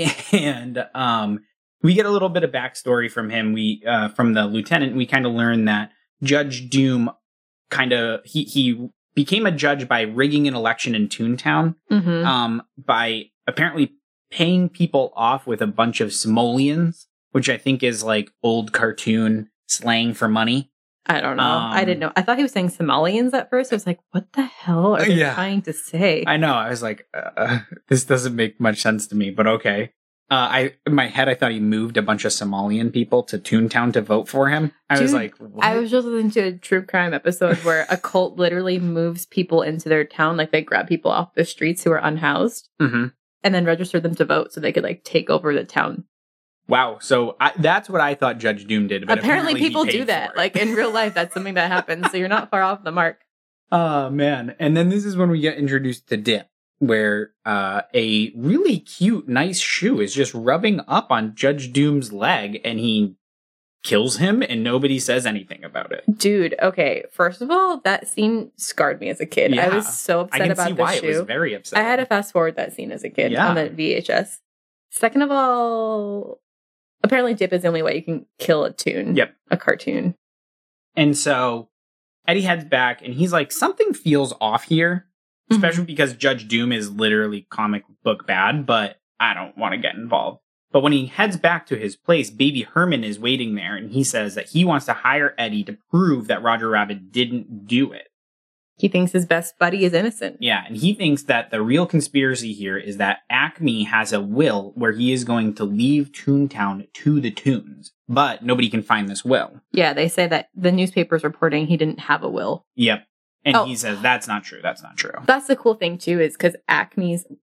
And um, we get a little bit of backstory from him. We uh, from the lieutenant, we kind of learn that Judge Doom kind of he he became a judge by rigging an election in Toontown, mm-hmm. um, by apparently paying people off with a bunch of simoleons, which I think is like old cartoon slang for money. I don't know. Um, I didn't know. I thought he was saying Somalians at first. I was like, what the hell are they yeah. trying to say? I know. I was like, uh, this doesn't make much sense to me, but okay. Uh, I in my head, I thought he moved a bunch of Somalian people to Toontown to vote for him. I Dude, was like, what? I was just listening to a true crime episode where a cult literally moves people into their town. Like they grab people off the streets who are unhoused mm-hmm. and then register them to vote so they could like take over the town. Wow. So I, that's what I thought Judge Doom did. But apparently, apparently people do that. Like in real life, that's something that happens. So you're not far off the mark. Oh, man. And then this is when we get introduced to Dip, where uh, a really cute, nice shoe is just rubbing up on Judge Doom's leg, and he kills him, and nobody says anything about it. Dude, okay. First of all, that scene scarred me as a kid. Yeah. I was so upset I can about see the why shoe. It was very upset. I had to fast forward that scene as a kid Yeah. on the V H S. Second of all, apparently Dip is the only way you can kill a toon. Yep. A cartoon. And so Eddie heads back, and he's like, something feels off here, especially mm-hmm. because Judge Doom is literally comic book bad, but I don't want to get involved. But when he heads back to his place, Baby Herman is waiting there, and he says that he wants to hire Eddie to prove that Roger Rabbit didn't do it. He thinks his best buddy is innocent. Yeah, and he thinks that the real conspiracy here is that Acme has a will where he is going to leave Toontown to the Toons, but nobody can find this will. Yeah, they say that the newspaper's reporting he didn't have a will. Yep. And oh. he says, that's not true, that's not true. That's the cool thing, too, is because Acme's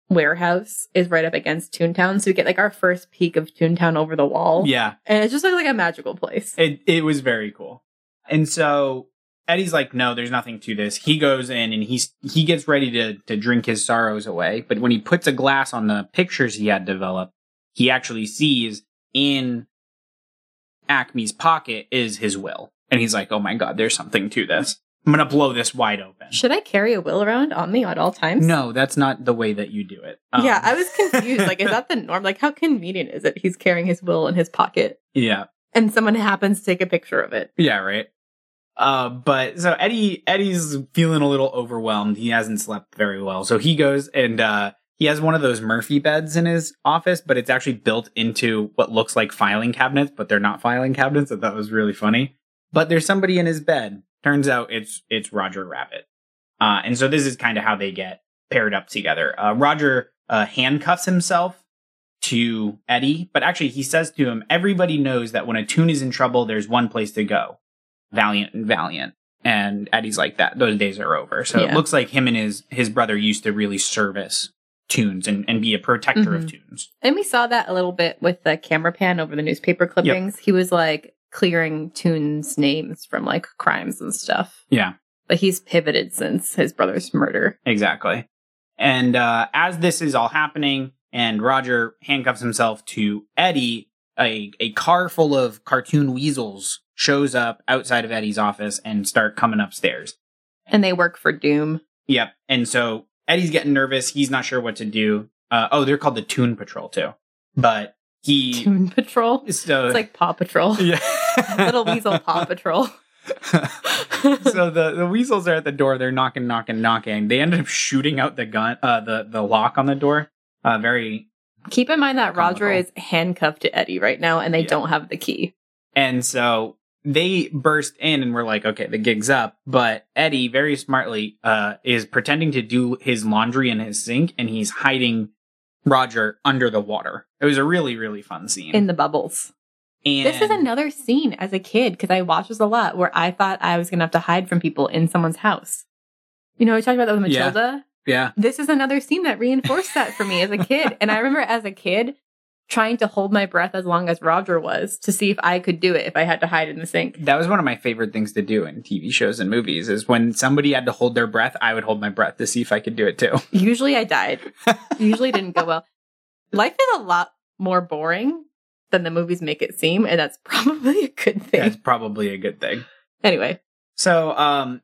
warehouse is right up against Toontown. So we get like our first peek of Toontown over the wall. Yeah. And it's just like, like a magical place. It it was very cool. And so Eddie's like, no, there's nothing to this. He goes in and he's he gets ready to to drink his sorrows away. But when he puts a glass on the pictures he had developed, he actually sees in Acme's pocket is his will. And he's like, oh my God, there's something to this. I'm going to blow this wide open. Should I carry a will around on me at all times? No, that's not the way that you do it. Um, Yeah, I was confused. Like, is that the norm? Like, how convenient is it? He's carrying his will in his pocket. Yeah. And someone happens to take a picture of it. Yeah, right. Uh, but so Eddie, Eddie's feeling a little overwhelmed. He hasn't slept very well. So he goes and, uh, he has one of those Murphy beds in his office, but it's actually built into what looks like filing cabinets, but they're not filing cabinets. I thought that was really funny. But there's somebody in his bed. Turns out it's it's Roger Rabbit. Uh, and so this is kind of how they get paired up together. Uh, Roger uh, handcuffs himself to Eddie, but actually he says to him, everybody knows that when a Toon is in trouble, there's one place to go. Valiant and Valiant. And Eddie's like, that those days are over. So yeah. It looks like him and his his brother used to really service Toons and, and be a protector mm-hmm. of Toons. And we saw that a little bit with the camera pan over the newspaper clippings. Yep. He was like clearing Toons' names from like crimes and stuff. Yeah. But he's pivoted since his brother's murder. Exactly. And uh, as this is all happening and Roger handcuffs himself to Eddie, a, a car full of cartoon weasels shows up outside of Eddie's office and start coming upstairs. And they work for Doom. Yep. And so Eddie's getting nervous. He's not sure what to do. Uh, oh, they're called the Toon Patrol too. But he... Toon Patrol? So, it's like Paw Patrol. Yeah. Little Weasel Paw Patrol. So the, the weasels are at the door. They're knocking, knocking, knocking. They end up shooting out the gun, uh, the, the lock on the door. Uh, very... Keep in mind that comical. Roger is handcuffed to Eddie right now, and they yeah. don't have the key. And so they burst in, and we're like, okay, the gig's up. But Eddie, very smartly, uh, is pretending to do his laundry in his sink, and he's hiding Roger under the water. It was a really, really fun scene. In the bubbles. And this is another scene as a kid, because I watched this a lot, where I thought I was going to have to hide from people in someone's house. You know, we talked about that with Matilda. Yeah. yeah. This is another scene that reinforced that for me as a kid. And I remember as a kid trying to hold my breath as long as Roger was to see if I could do it if I had to hide in the sink. That was one of my favorite things to do in T V shows and movies, is when somebody had to hold their breath, I would hold my breath to see if I could do it too. Usually I died. Usually didn't go well. Life is a lot more boring than the movies make it seem, and that's probably a good thing. That's probably a good thing. Anyway. So, um,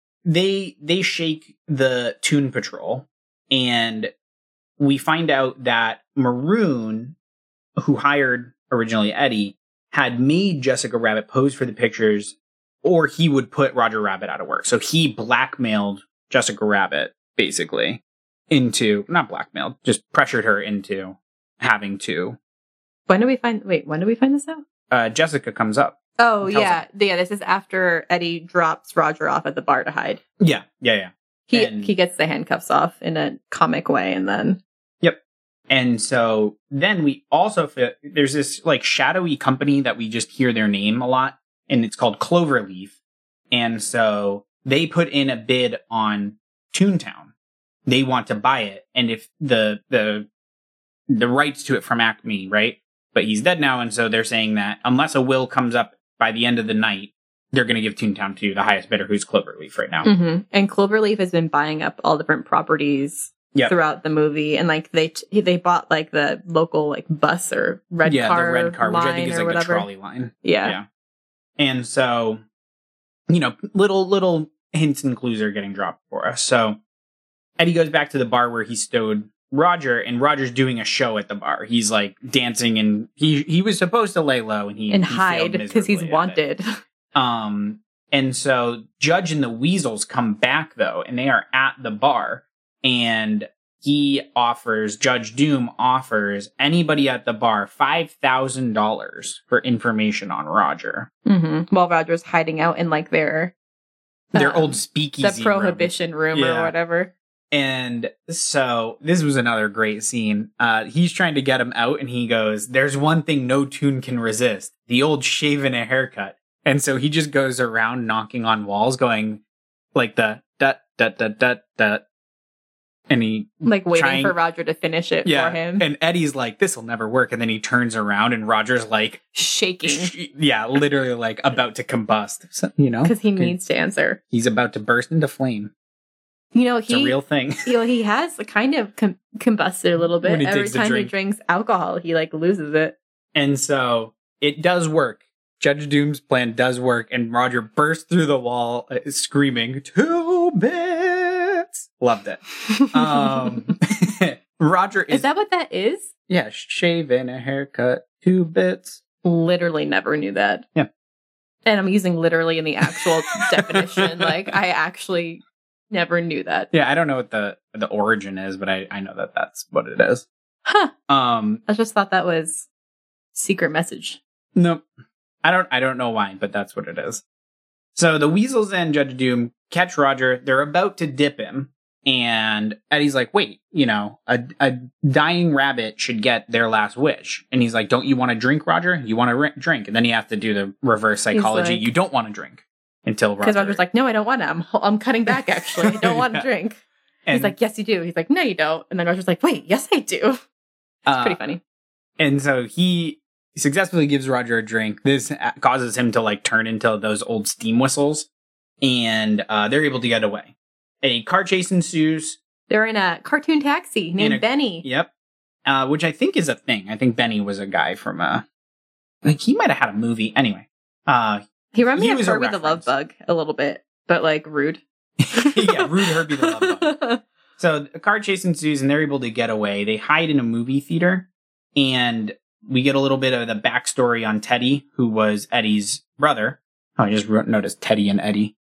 they, they shake the Toon Patrol, and we find out that Maroon, who hired originally Eddie, had made Jessica Rabbit pose for the pictures, or he would put Roger Rabbit out of work. So he blackmailed Jessica Rabbit, basically, into, not blackmailed, just pressured her into having to. When do we find, wait, when do we find this out? Uh, Jessica comes up. Oh, yeah. Him. Yeah, this is after Eddie drops Roger off at the bar to hide. Yeah, yeah, yeah. He and, he gets the handcuffs off in a comic way, and then... Yep. And so then we also, fit, there's this like shadowy company that we just hear their name a lot, and it's called Cloverleaf. And so they put in a bid on Toontown. They want to buy it. And if the, the, the rights to it from Acme, right? But he's dead now. And so they're saying that unless a will comes up by the end of the night, they're going to give Toontown to the highest bidder, who's Cloverleaf right now. Mm-hmm. And Cloverleaf has been buying up all different properties yep. throughout the movie. And like they t- they bought like the local like bus or red yeah, car the red car, which I think is like whatever. the trolley line. Yeah. yeah. And so, you know, little, little hints and clues are getting dropped for us. So Eddie goes back to the bar where he stowed Roger, and Roger's doing a show at the bar. He's like dancing, and he he was supposed to lay low and he and he hide because he's wanted. Um, and so Judge and the Weasels come back though, and they are at the bar, and he offers Judge Doom offers anybody at the bar five thousand dollars for information on Roger. Mm-hmm. While Roger's hiding out in like their their um, old speakeasy, the prohibition room, room yeah. or whatever. And so this was another great scene. Uh, he's trying to get him out, and he goes, "There's one thing no Toon can resist: the old shave and a haircut." And so he just goes around knocking on walls, going like the dut dut dut dut dut And he like waiting trying, for Roger to finish it yeah, for him. And Eddie's like, this will never work. And then he turns around and Roger's like shaking. Sh- yeah, literally like about to combust. So, you know, because he needs to answer. He's about to burst into flame. You know, it's he, a real thing. You know, he has kind of com- combusted a little bit. Every time drink. he drinks alcohol, he like loses it. And so it does work. Judge Doom's plan does work, and Roger bursts through the wall, uh, screaming, "Two bits!" Loved it. Um, Roger is... Is that what that is? Yeah, shave and a haircut, two bits. Literally never knew that. Yeah. And I'm using literally in the actual definition. Like, I actually never knew that. Yeah, I don't know what the the origin is, but I, I know that that's what it is. Huh. Um, I just thought that was secret message. Nope. I don't I don't know why, but that's what it is. So the Weasels and Judge Doom catch Roger. They're about to dip him. And Eddie's like, wait, you know, a, a dying rabbit should get their last wish. And he's like, don't you want to drink, Roger? You want to r- drink? And then he has to do the reverse psychology. Like, you don't want to drink until Roger. Because Roger's like, no, I don't want to. I'm, I'm cutting back, actually. I don't want to yeah. drink. And he's like, yes, you do. He's like, no, you don't. And then Roger's like, wait, yes, I do. It's uh, pretty funny. And so he successfully gives Roger a drink. This causes him to like turn into those old steam whistles. And uh, they're able to get away. A car chase ensues. They're in a cartoon taxi named a, Benny. Yep. Uh, which I think is a thing. I think Benny was a guy from a... Like, he might have had a movie. Anyway. Uh, he reminded me of Herbie the Love Bug a little bit, but, like, rude. Yeah, rude Herbie the Love Bug. So, a car chase ensues, and they're able to get away. They hide in a movie theater, and we get a little bit of the backstory on Teddy, who was Eddie's brother. Oh, I just wrote, noticed Teddy and Eddie.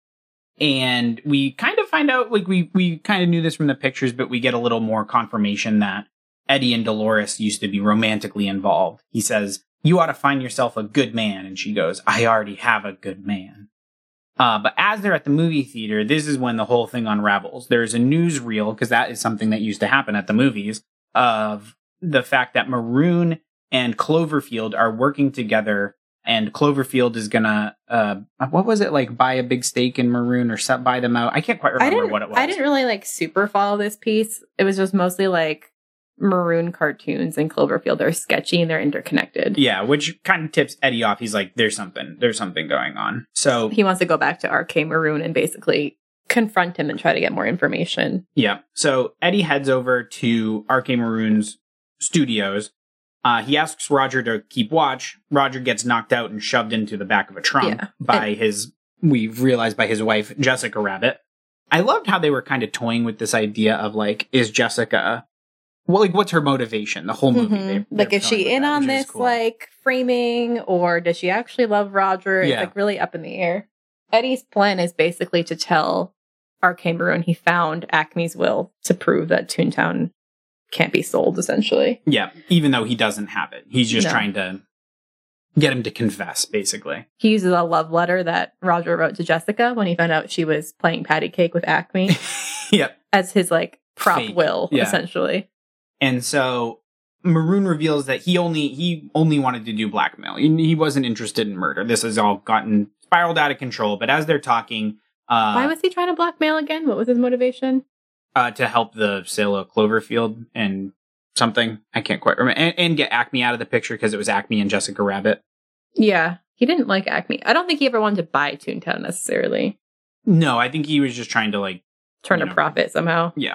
And we kind of find out, like, we, we kind of knew this from the pictures, but we get a little more confirmation that Eddie and Dolores used to be romantically involved. He says, you ought to find yourself a good man. And she goes, I already have a good man. Uh, but as they're at the movie theater, this is when the whole thing unravels. There's a newsreel, because that is something that used to happen at the movies, of the fact that Maroon and Cloverfield are working together. And Cloverfield is gonna, uh, what was it, like, buy a big stake in Maroon or set, buy them out? I can't quite remember what it was. I didn't really, like, super follow this piece. It was just mostly, like, Maroon cartoons and Cloverfield are sketchy and they're interconnected. Yeah, which kind of tips Eddie off. He's like, there's something, there's something going on. So he wants to go back to R K Maroon and basically confront him and try to get more information. Yeah. So Eddie heads over to R K Maroon's studios. Uh, he asks Roger to keep watch. Roger gets knocked out and shoved into the back of a trunk yeah. by and- his, we've realized, by his wife, Jessica Rabbit. I loved how they were kind of toying with this idea of, like, is Jessica, well, like, what's her motivation? The whole movie. Mm-hmm. They, like, is she in that, on this, cool. like, framing, or does she actually love Roger? Yeah. It's, like, really up in the air. Eddie's plan is basically to tell R K Maroon he found Acme's will to prove that Toontown can't be sold, essentially. Yeah, even though he doesn't have it. He's just no. trying to get him to confess, basically. He uses a love letter that Roger wrote to Jessica when he found out she was playing patty cake with Acme. Yep. As his, like, prop Fake. will, yeah. essentially. And so Maroon reveals that he only he only wanted to do blackmail. He, he wasn't interested in murder. This has all gotten spiraled out of control. But as they're talking... Uh, Why was he trying to blackmail again? What was his motivation? Uh, to help the sale of Cloverfield and something. I can't quite remember. And, and get Acme out of the picture because it was Acme and Jessica Rabbit. Yeah. He didn't like Acme. I don't think he ever wanted to buy Toontown necessarily. No, I think he was just trying to, like... Turn a know, profit somehow. Yeah.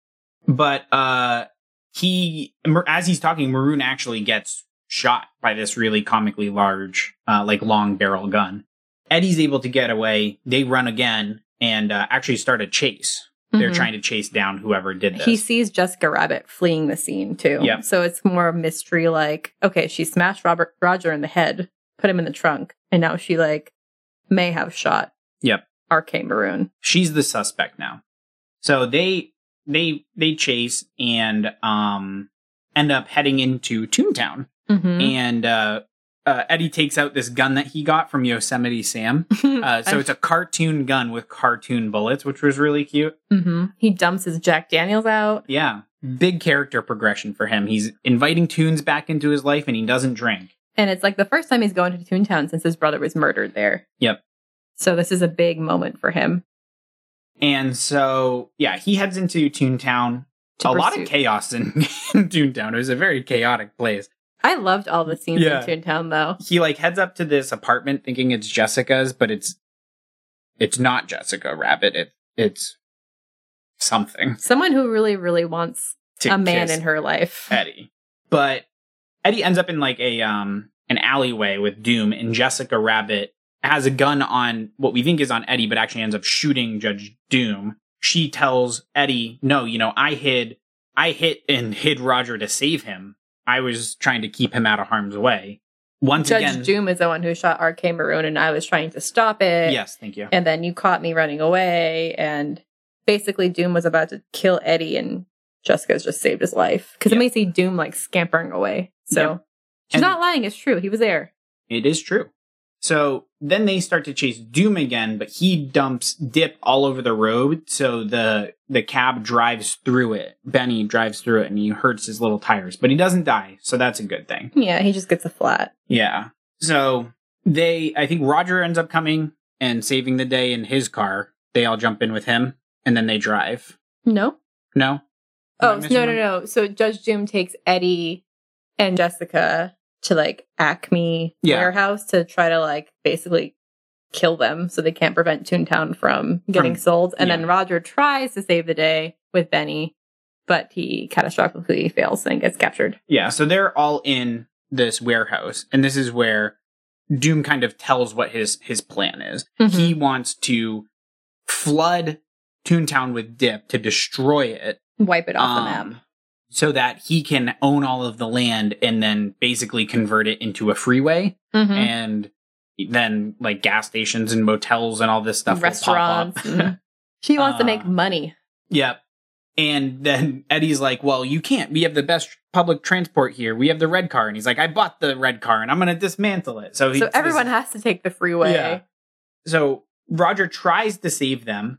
But uh, he... As he's talking, Maroon actually gets shot by this really comically large, uh, like, long barrel gun. Eddie's able to get away. They run again and uh, actually start a chase. They're mm-hmm. trying to chase down whoever did this. He sees Jessica Rabbit fleeing the scene, too. Yeah. So it's more mystery like, okay, she smashed Robert Roger in the head, put him in the trunk, and now she, like, may have shot yep. R K Maroon. She's the suspect now. So they they they chase and um end up heading into Toontown. Mm-hmm. And uh, uh, Eddie takes out this gun that he got from Yosemite Sam. Uh, so it's a cartoon gun with cartoon bullets, which was really cute. Mm-hmm. He dumps his Jack Daniels out. Yeah. Big character progression for him. He's inviting Toons back into his life, and he doesn't drink. And it's like the first time he's going to Toontown since his brother was murdered there. Yep. So this is a big moment for him. And so, yeah, he heads into Toontown. To a lot pursue- of chaos in, in Toontown. It was a very chaotic place. I loved all the scenes Yeah. in Toontown, though. He like heads up to this apartment thinking it's Jessica's, but it's it's not Jessica Rabbit. It it's something. Someone who really, really wants To a man kiss in her life. Eddie. But Eddie ends up in like a um an alleyway with Doom, and Jessica Rabbit has a gun on what we think is on Eddie, but actually ends up shooting Judge Doom. She tells Eddie, no, you know, I hid, I hit and hid Roger to save him. I was trying to keep him out of harm's way. Once Judge again, Doom is the one who shot R K Maroon, and I was trying to stop it. yes, thank you. And then you caught me running away, and basically Doom was about to kill Eddie, and Jessica's just saved his life. Because Yeah. it may see Doom, like, scampering away. So Yeah. she's And- not lying. It's true. He was there. It is true. So then they start to chase Doom again, but he dumps dip all over the road. So the the cab drives through it. Benny drives through it and he hurts his little tires, but he doesn't die. So that's a good thing. Yeah, he just gets a flat. Yeah. So they, I think Roger ends up coming and saving the day in his car. They all jump in with him and then they drive. No? No? Am I Oh, missing no, no, one? no. So Judge Doom takes Eddie and Jessica to, like, Acme Yeah. warehouse to try to, like, basically kill them so they can't prevent Toontown from getting From- sold. And yeah. then Roger tries to save the day with Benny, but he catastrophically fails and gets captured. Yeah, so they're all in this warehouse, and this is where Doom kind of tells what his his plan is. Mhm. He wants to flood Toontown with dip to destroy it, Wipe it off the um, map. so that he can own all of the land and then basically convert it into a freeway, Mhm. and then like gas stations and motels and all this stuff Restaurants. will pop up. and- She wants to Uh, make money. Yep. And then Eddie's like, well, you can't. We have the best public transport here. We have the red car. And he's like, I bought the red car and I'm going to dismantle it. So, he, So everyone this- has to take the freeway. Yeah. So Roger tries to save them,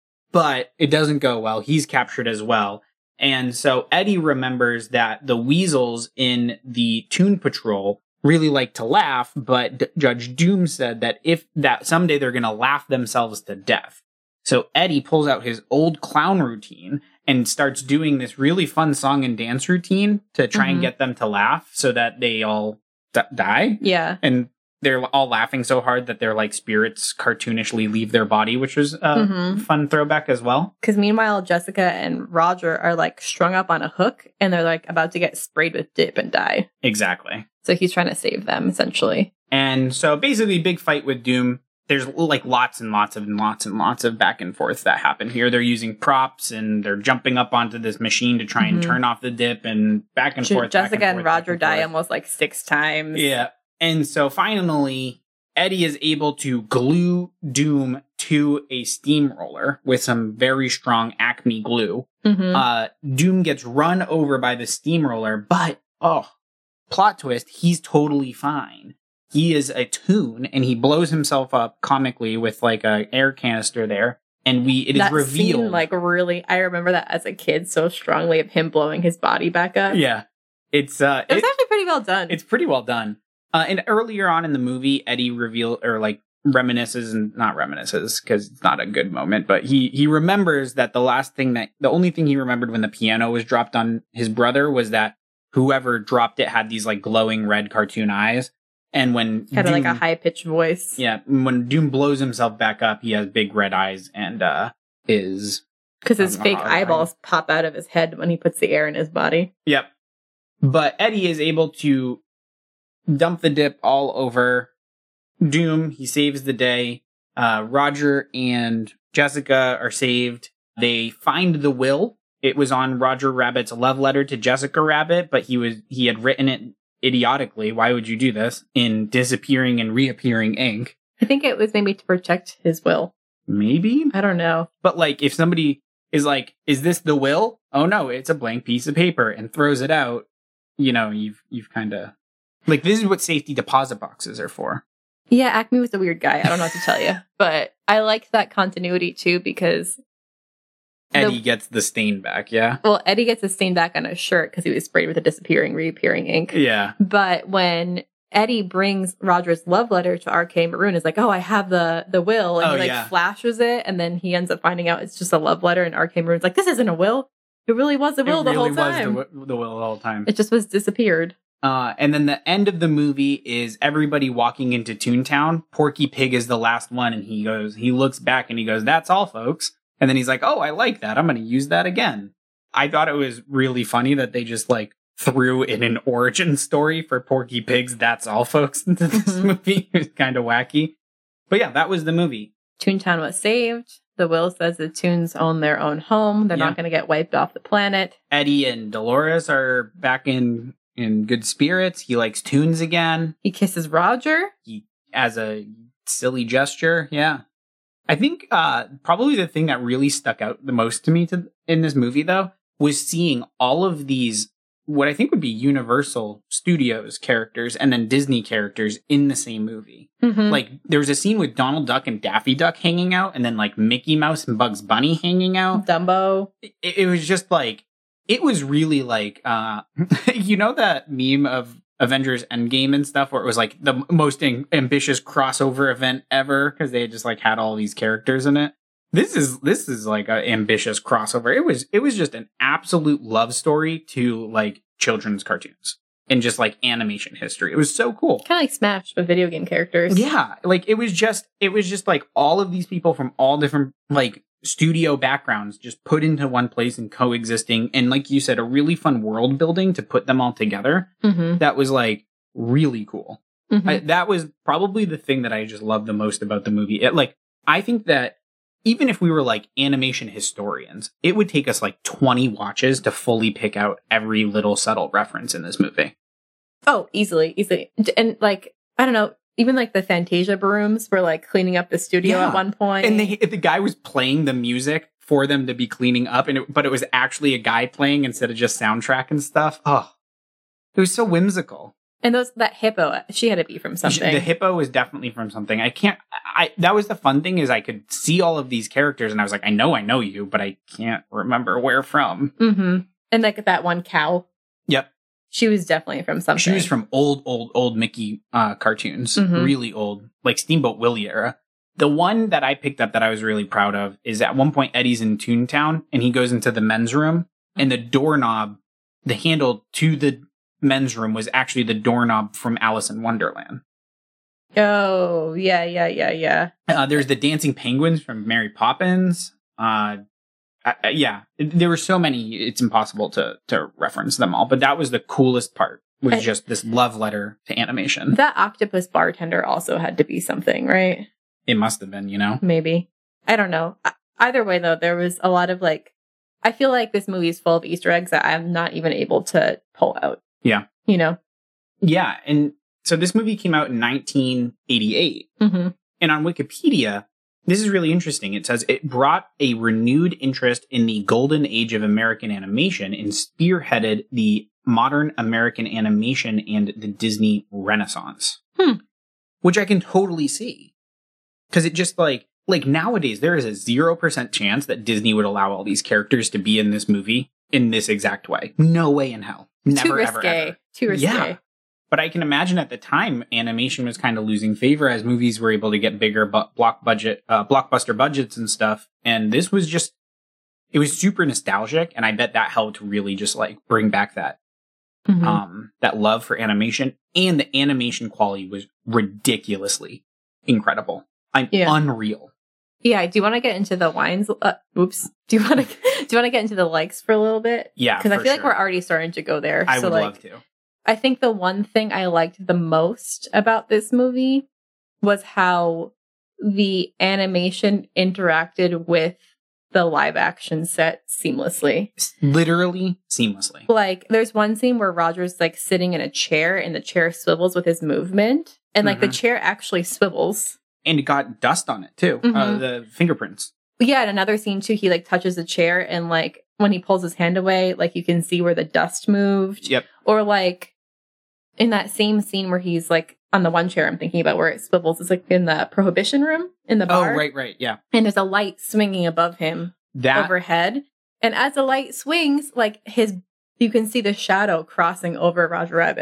but it doesn't go well. He's captured as well. And so Eddie remembers that the weasels in the Toon Patrol really like to laugh, but D- Judge Doom said that if that someday they're going to laugh themselves to death. So Eddie pulls out his old clown routine and starts doing this really fun song and dance routine to try Mhm. and get them to laugh so that they all d- die. Yeah. And they're all laughing so hard that their like spirits cartoonishly leave their body, which was a Mhm. fun throwback as well. Because meanwhile, Jessica and Roger are like strung up on a hook and they're like about to get sprayed with dip and die. Exactly. So he's trying to save them essentially. And so basically big fight with Doom. There's like lots and lots of and lots and lots of back and forth that happen here. They're using props and they're jumping up onto this machine to try and Mhm. turn off the dip and back and Je- forth. back Jessica and, forth, Roger back die and forth. almost like six times. Yeah. And so finally, Eddie is able to glue Doom to a steamroller with some very strong Acme glue. Mhm. Uh, Doom gets run over by the steamroller, but, oh, plot twist, he's totally fine. He is a toon, and he blows himself up comically with like a air canister there. And we, it is that revealed. scene, like really, I remember that as a kid so strongly of him blowing his body back up. yeah. It's, uh, It was it- actually pretty well done. It's pretty well done. Uh, and earlier on in the movie, Eddie reveal or like reminisces and not reminisces because it's not a good moment, but he he remembers that the last thing that the only thing he remembered when the piano was dropped on his brother was that whoever dropped it had these like glowing red cartoon eyes, and when Kind of like a Doom- high pitched voice. yeah, when Doom blows himself back up, he has big red eyes and uh is Because his I don't know fake how to- eyeballs pop out of his head when he puts the air in his body. yep. But Eddie is able to dump the dip all over Doom. He saves the day. Uh, Roger and Jessica are saved. They find the will. It was on Roger Rabbit's love letter to Jessica Rabbit, but he was he had written it idiotically. Why would you do this? In disappearing and reappearing ink. I think it was maybe to protect his will. Maybe. I don't know. But like if somebody is like, is this the will? Oh no, it's a blank piece of paper, and throws it out, you know, you've you've kinda like this is what safety deposit boxes are for. Yeah, Acme was a weird guy. I don't know what to tell you. But I liked that continuity too because, Eddie The- gets the stain back, yeah? well, Eddie gets a stain back on his shirt because he was sprayed with a disappearing, reappearing ink. Yeah. But when Eddie brings Roger's love letter to R K Maroon. Is like, oh, I have the the will, and Oh, he like yeah. flashes it, and then he ends up finding out it's just a love letter. And R K Maroon's like, this isn't a will. It really was a will it the really whole time. was the, the will the whole time. It just was disappeared. Uh, and then the end of the movie is everybody walking into Toontown. Porky Pig is the last one, and he goes, he looks back and he goes, "That's all, folks." And then he's like, "Oh, I like that. I'm going to use that again." I thought it was really funny that they just like threw in an origin story for Porky Pig's "That's all, folks" into this Mhm. movie. It was kind of wacky. But yeah, that was the movie. Toontown was saved. The will says the Toons own their own home. They're Yeah. not going to get wiped off the planet. Eddie and Dolores are back in, in good spirits. He likes tunes again. He kisses Roger. He, as a silly gesture. Yeah. I think uh, probably the thing that really stuck out the most to me to, in this movie, though, was seeing all of these, what I think would be Universal Studios characters and then Disney characters in the same movie. Mm-hmm. Like, there was a scene with Donald Duck and Daffy Duck hanging out, and then, like, Mickey Mouse and Bugs Bunny hanging out. Dumbo. It, it was just, like, it was really, like, uh, you know that meme of Avengers Endgame and stuff, where it was, like, the most am- ambitious crossover event ever, because they had just, like, had all these characters in it? This is, this is, like, an ambitious crossover. It was, it was just an absolute love story to, like, children's cartoons. And just like animation history. It was so cool. Kind of like Smash with video game characters. Yeah. Like it was just, it was just like all of these people from all different like studio backgrounds just put into one place and coexisting. And like you said, a really fun world building to put them all together. Mm-hmm. That was like really cool. Mm-hmm. I, that was probably the thing that I just loved the most about the movie. It, like, I think that even if we were like animation historians, it would take us like twenty watches to fully pick out every little subtle reference in this movie. Oh, easily, easily. And like, I don't know, even like the Fantasia brooms were like cleaning up the studio Yeah. at one point. And they, the guy was playing the music for them to be cleaning up, and it, but it was actually a guy playing instead of just soundtrack and stuff. Oh, it was so whimsical. And those that hippo, she had to be from something. The hippo was definitely from something. I can't. I that was the fun thing is I could see all of these characters, and I was like, I know, I know you, but I can't remember where from. Mm-hmm. And like that one cow. Yep. She was definitely from something. She was from old, old, old Mickey uh, cartoons. Mhm. Really old, like Steamboat Willie era. The one that I picked up that I was really proud of is at one point Eddie's in Toontown, and he goes into the men's room, and the doorknob, the handle to the men's room was actually the doorknob from Alice in Wonderland. Oh, yeah, yeah, yeah, yeah. Uh, there's the dancing penguins from Mary Poppins. Uh, I, I- yeah, there were so many. It's impossible to to reference them all. But that was the coolest part. Was I- just this love letter to animation. That octopus bartender also had to be something, right? It must have been, you know. Maybe. I don't know. I- Either way, though, there was a lot of like, I feel like this movie is full of Easter eggs that I'm not even able to pull out. Yeah. You know? Yeah, and so this movie came out in nineteen eighty-eight, Mm-hmm. and on Wikipedia, this is really interesting. It says it brought a renewed interest in the golden age of American animation and spearheaded the modern American animation and the Disney Renaissance. Hmm. Which I can totally see. Because it just like, like nowadays, there is a zero percent chance that Disney would allow all these characters to be in this movie in this exact way. No way in hell. Never, Too ever, risque. ever. Too risque. Yeah. But I can imagine at the time, animation was kind of losing favor as movies were able to get bigger bu- block budget, uh, blockbuster budgets and stuff. And this was just, it was super nostalgic. And I bet that helped really just like bring back that, Mhm. um, that love for animation. And the animation quality was ridiculously incredible. I'm Yeah. unreal. Yeah. Do you want to get into the wines? Uh, oops. Do you want to? Do you want to get into the likes for a little bit? Yeah, Because I for feel like sure. we're already starting to go there. I so would like, love to. I think the one thing I liked the most about this movie was how the animation interacted with the live action set seamlessly. Literally seamlessly. Like, there's one scene where Roger's like sitting in a chair and the chair swivels with his movement. And like the Mhm. chair actually swivels. And it got dust on it too. Uh, Mhm. the fingerprints. Yeah, and another scene too, he like touches the chair and like when he pulls his hand away, like you can see where the dust moved. Yep. Or like in that same scene where he's like on the one chair I'm thinking about where it swivels, it's like in the prohibition room in the bar. Oh, right, right. Yeah. And there's a light swinging above him That overhead. And as the light swings, like his, you can see the shadow crossing over Roger Rabbit.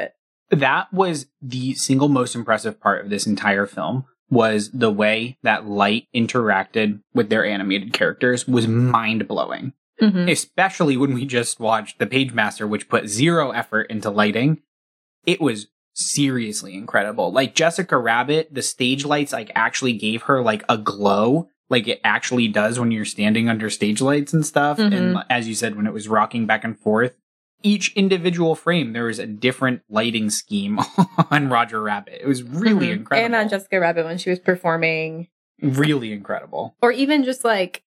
That was the single most impressive part of this entire film, was the way that light interacted with their animated characters was mind-blowing. Mm-hmm. Especially when we just watched The Page Master, which put zero effort into lighting. It was seriously incredible. Like Jessica Rabbit, the stage lights like actually gave her like a glow, like it actually does when you're standing under stage lights and stuff. Mm-hmm. And as you said, when it was rocking back and forth, each individual frame, there was a different lighting scheme on Roger Rabbit. It was really mm-hmm. incredible. And on Jessica Rabbit when she was performing. Really incredible. Or even just like,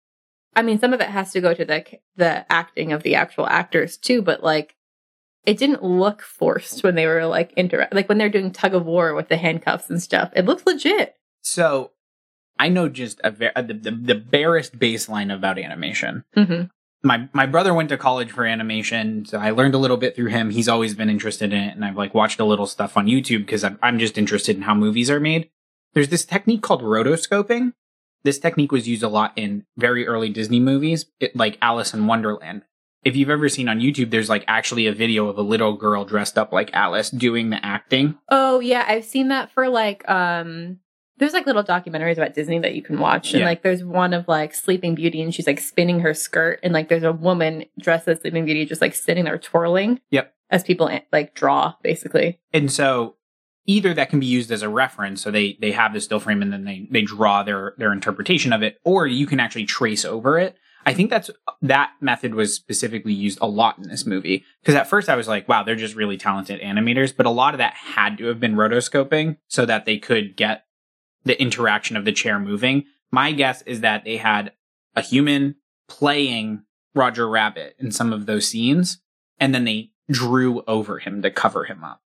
I mean, some of it has to go to the the acting of the actual actors too, but like, it didn't look forced when they were like interact, like when they're doing tug of war with the handcuffs and stuff. It looks legit. So, I know just a ver- the, the the barest baseline about animation. Mm-hmm. My my brother went to college for animation, so I learned a little bit through him. He's always been interested in it, and I've like watched a little stuff on YouTube because I'm I'm just interested in how movies are made. There's this technique called rotoscoping. This technique was used a lot in very early Disney movies, it, like Alice in Wonderland. If you've ever seen on YouTube, there's like actually a video of a little girl dressed up like Alice doing the acting. Oh yeah, I've seen that for like um there's like little documentaries about Disney that you can watch. And yeah. like there's one of like Sleeping Beauty and she's like spinning her skirt and like there's a woman dressed as Sleeping Beauty just like sitting there twirling. Yep. As people like draw basically. And so either that can be used as a reference, so they they have the still frame and then they they draw their their interpretation of it, or you can actually trace over it. I think that's that method was specifically used a lot in this movie, because at first I was like, wow, they're just really talented animators, but a lot of that had to have been rotoscoping so that they could get the interaction of the chair moving. My guess is that they had a human playing Roger Rabbit in some of those scenes, and then they drew over him to cover him up.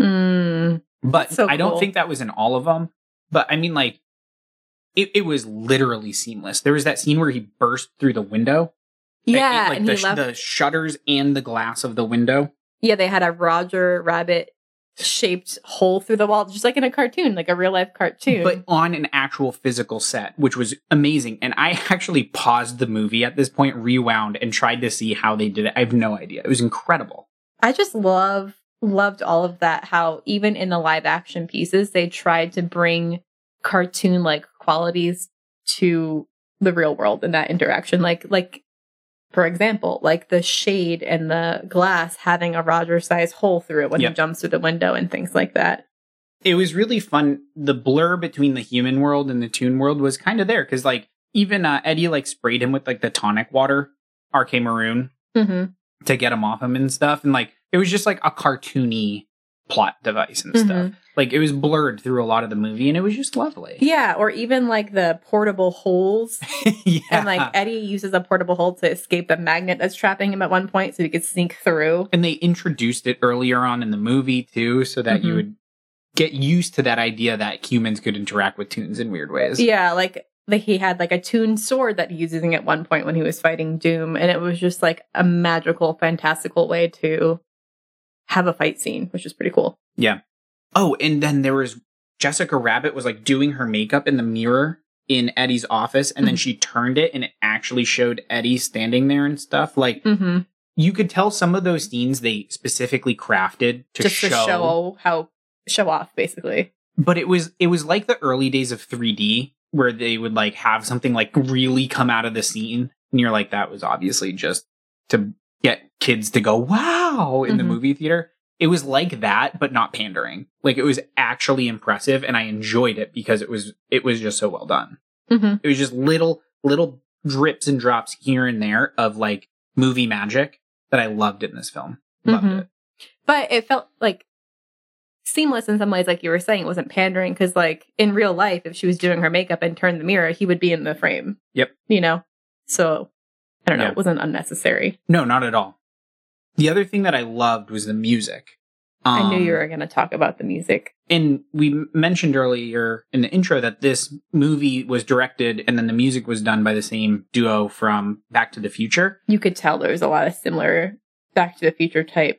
Mm, but so I don't cool. think that was in all of them. But I mean, like, It, it was literally seamless. There was that scene where he burst through the window. Yeah, it, it, like and the, he left the shutters and the glass of the window. Yeah, they had a Roger Rabbit shaped hole through the wall, just like in a cartoon, like a real life cartoon. But on an actual physical set, which was amazing. And I actually paused the movie at this point, rewound, and tried to see how they did it. I have no idea. It was incredible. I just love, loved all of that. How even in the live action pieces, they tried to bring cartoon like qualities to the real world in that interaction. Like, like, for example, like the shade and the glass having a Roger sized hole through it when yep. he jumps through the window and things like that. It was really fun. The blur between the human world and the toon world was kind of there. Cause like even uh, Eddie like sprayed him with like the tonic water, R K Maroon, mm-hmm. to get him off him and stuff. And like, it was just like a cartoony plot device and mm-hmm. stuff. Like it was blurred through a lot of the movie and it was just lovely. Yeah, or even like the portable holes. Yeah. And like Eddie uses a portable hole to escape the magnet that's trapping him at one point so he could sneak through. And they introduced it earlier on in the movie too, so that mm-hmm. you would get used to that idea that humans could interact with toons in weird ways. Yeah, like like he had like a toon sword that he was using at one point when he was fighting Doom, and it was just like a magical, fantastical way to have a fight scene, which is pretty cool. Yeah. Oh, and then there was Jessica Rabbit was like doing her makeup in the mirror in Eddie's office, and mm-hmm. then she turned it and it actually showed Eddie standing there and stuff. Like mm-hmm. you could tell some of those scenes they specifically crafted to just show to show how show off, basically. But it was it was like the early days of three D where they would like have something like really come out of the scene, and you're like, that was obviously just to get kids to go wow in mm-hmm. the movie theater. It was like that, but not pandering. Like it was actually impressive, and I enjoyed it because it was it was just so well done. Mm-hmm. It was just little little drips and drops here and there of like movie magic that I loved in this film. Loved mm-hmm. it. But it felt like seamless in some ways, like you were saying. It wasn't pandering because, like in real life, if she was doing her makeup and turned the mirror, he would be in the frame. Yep. You know, so I don't know. Yeah. It wasn't unnecessary. No, not at all. The other thing that I loved was the music. Um, I knew you were going to talk about the music. And we mentioned earlier in the intro that this movie was directed and then the music was done by the same duo from Back to the Future. You could tell there was a lot of similar Back to the Future type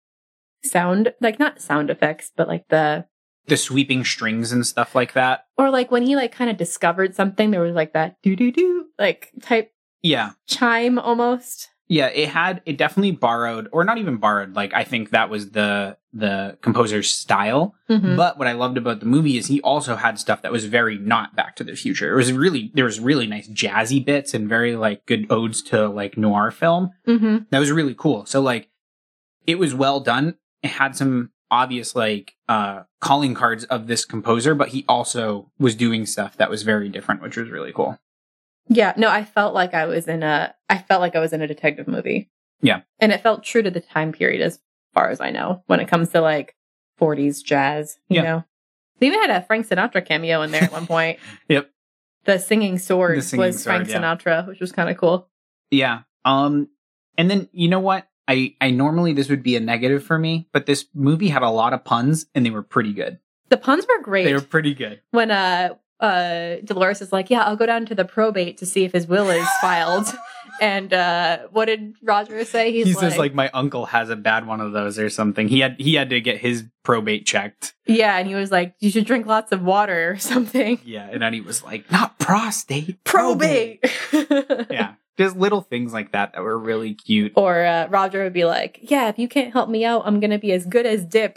sound, like not sound effects, but like the... The sweeping strings and stuff like that. Or like when he like kind of discovered something, there was like that doo-doo-doo, like type yeah. chime almost. Yeah, it had it definitely borrowed, or not even borrowed. Like I think that was the the composer's style. Mhm. But what I loved about the movie is he also had stuff that was very not Back to the Future. It was really there was really nice jazzy bits and very like good odes to like noir film. Mm-hmm. That was really cool. So like it was well done. It had some obvious like uh calling cards of this composer, but he also was doing stuff that was very different, which was really cool. Yeah, no, I felt like I was in a, I felt like I was in a detective movie. Yeah. And it felt true to the time period as far as I know, when it comes to like forties jazz, you Yeah. know? They even had a Frank Sinatra cameo in there at one point. Yep. The singing sword The singing was sword, Frank yeah. Sinatra, which was kind of cool. Yeah. Um, and then you know what? I, I normally this would be a negative for me, but this movie had a lot of puns and they were pretty good. The puns were great. They were pretty good. When uh uh Dolores is like, yeah, I'll go down to the probate to see if his will is filed. And uh what did Roger say? He's he like, says like my uncle has a bad one of those or something. He had he had to get his probate checked. yeah, and he was like, you should drink lots of water or something. Yeah, and then he was like, not prostate, Probate. Yeah, just little things like that that were really cute. Or uh, Roger would be like, yeah, if you can't help me out, I'm gonna be as good as Dip.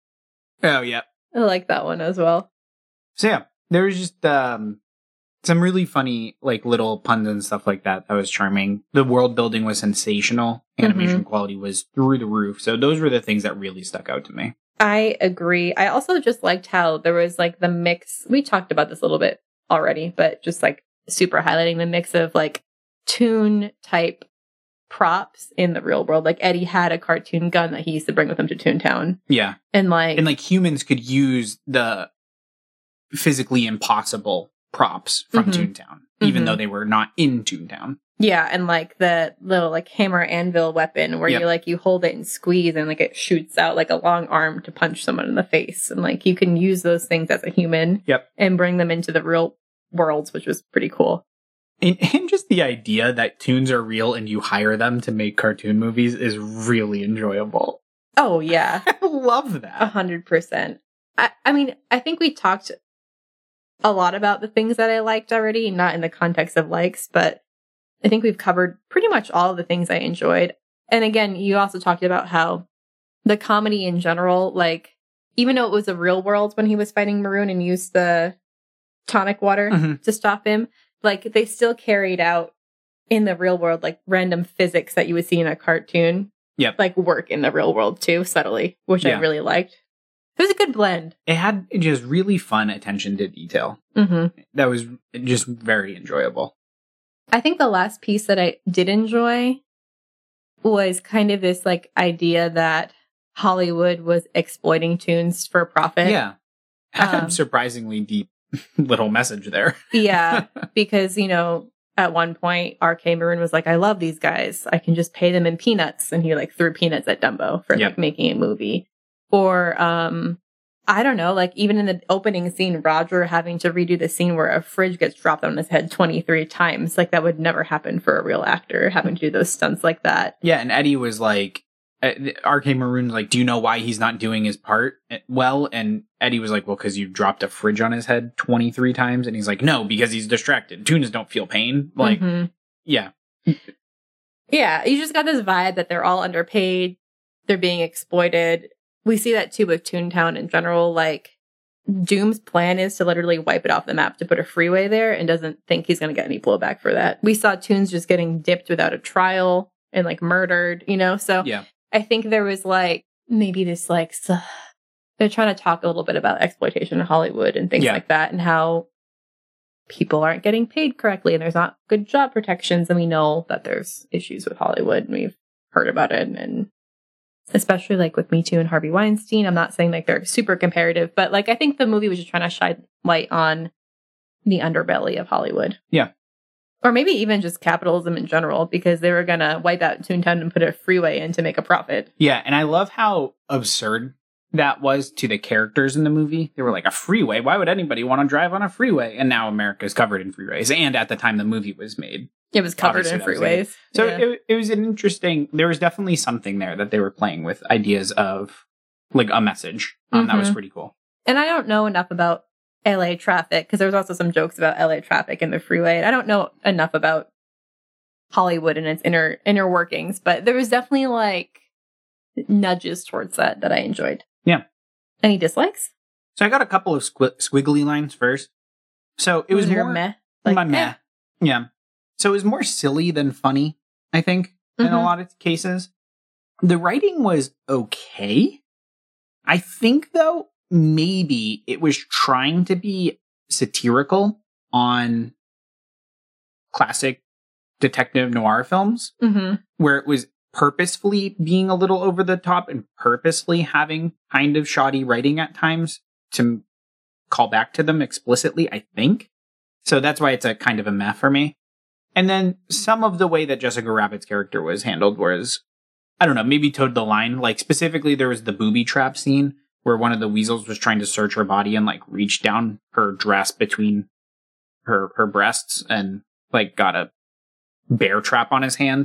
Oh yeah. I like that one as well. So yeah, there was just um some really funny like little puns and stuff like that. That was charming. The world building was sensational. Animation quality was through the roof. So those were the things that really stuck out to me. I agree. I also just liked how there was like the mix. We talked about this a little bit already, but just like super highlighting the mix of like toon type props in the real world. Like Eddie had a cartoon gun that he used to bring with him to Toontown. Yeah. And like, And like humans could use the physically impossible props from Mhm. Toontown, even Mhm. though they were not in Toontown. yeah, and like the little like hammer anvil weapon where Yep. you like you hold it and squeeze and like it shoots out like a long arm to punch someone in the face. And like you can use those things as a human Yep. and bring them into the real worlds, which was pretty cool. And, and just the idea that toons are real and you hire them to make cartoon movies is really enjoyable. Oh yeah. I love A that. hundred percent. I, I mean, I think we talked a lot about the things that I liked already, not in the context of likes, but I think we've covered pretty much all of the things I enjoyed. And again, you also talked about how the comedy in general, like, even though it was a real world when he was fighting Maroon and used the tonic water Mhm. to stop him, like, they still carried out in the real world, like, random physics that you would see in a cartoon. Yep. Like, work in the real world too, subtly, which Yeah. I really liked. It was a good blend. It had just really fun attention to detail. Mm-hmm. That was just very enjoyable. I think the last piece that I did enjoy was kind of this like idea that Hollywood was exploiting toons for profit. Yeah. Had Um, a surprisingly deep little message there. Yeah, because, you know, at one point, R K Maroon was like, I love these guys. I can just pay them in peanuts. And he like threw peanuts at Dumbo for Yep. like making a movie. Or, um, I don't know, like even in the opening scene, Roger having to redo the scene where a fridge gets dropped on his head twenty-three times. Like that would never happen for a real actor having to do those stunts like that. Yeah, and Eddie was like, uh, R K Maroon's like, do you know why he's not doing his part well? And Eddie was like, well, because you dropped a fridge on his head twenty-three times. And he's like, no, because he's distracted. Toons don't feel pain. Like, Mhm. yeah. Yeah, you just got this vibe that they're all underpaid. They're being exploited. We see that too with Toontown in general. Like, Doom's plan is to literally wipe it off the map to put a freeway there and doesn't think he's going to get any blowback for that. We saw Toons just getting dipped without a trial and like murdered, you know? So Yeah. I think there was like maybe this like, s- they're trying to talk a little bit about exploitation in Hollywood and things Yeah. like that and how people aren't getting paid correctly and there's not good job protections. And we know that there's issues with Hollywood and we've heard about it. And especially like with Me Too and Harvey Weinstein, I'm not saying like they're super comparative, but like I think the movie was just trying to shine light on the underbelly of Hollywood. Yeah. Or maybe even just capitalism in general, because they were going to wipe out Toontown and put a freeway in to make a profit. Yeah. And I love how absurd that was to the characters in the movie. They were like, a freeway? Why would anybody want to drive on a freeway? And now America is covered in freeways. And at the time the movie was made. It was covered Obviously, in that was freeways. So Yeah. it, it was an interesting, there was definitely something there that they were playing with ideas of like a message. Um, That was Mhm. pretty cool. And I don't know enough about L A traffic because there was also some jokes about L A traffic in the freeway. I don't know enough about Hollywood and its inner inner workings, but there was definitely like nudges towards that that I enjoyed. Yeah. Any dislikes? So I got a couple of squ- squiggly lines first. So it was, was your more meh. Like, my eh. meh. Yeah. So it was more silly than funny, I think, in Mhm. a lot of cases. The writing was okay. I think, though, maybe it was trying to be satirical on classic detective noir films, Mm-hmm. where it was purposefully being a little over the top and purposefully having kind of shoddy writing at times to call back to them explicitly, I think. So that's why it's a kind of a meh for me. And then some of the way that Jessica Rabbit's character was handled was, I don't know, maybe towed the line. Like, specifically, there was the booby trap scene where one of the weasels was trying to search her body and, like, reach down her dress between her her breasts and, like, got a bear trap on his hand.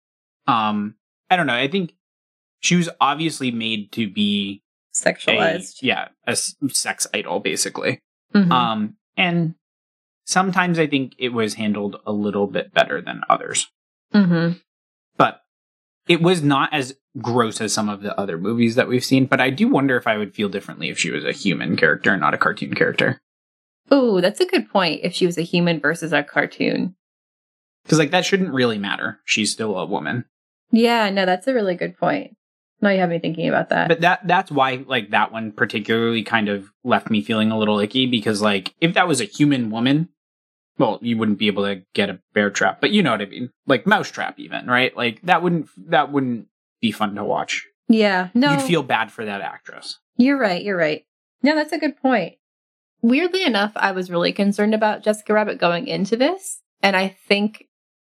Um, I don't know. I think she was obviously made to be Sexualized. a, yeah, a s- sex idol, basically. Mhm. Um, and sometimes I think it was handled a little bit better than others. Mm-hmm. But it was not as gross as some of the other movies that we've seen. But I do wonder if I would feel differently if she was a human character and not a cartoon character. Oh, that's a good point. If she was a human versus a cartoon. Because, like, that shouldn't really matter. She's still a woman. Yeah, no, that's a really good point. Now you have me thinking about that. But that that's why, like, that one particularly kind of left me feeling a little icky. Because, like, if that was a human woman, well, you wouldn't be able to get a bear trap. But you know what I mean? Like, mouse trap even, right? Like, that wouldn't that wouldn't be fun to watch. Yeah, no. You'd feel bad for that actress. You're right, you're right. No, that's a good point. Weirdly enough, I was really concerned about Jessica Rabbit going into this, and I think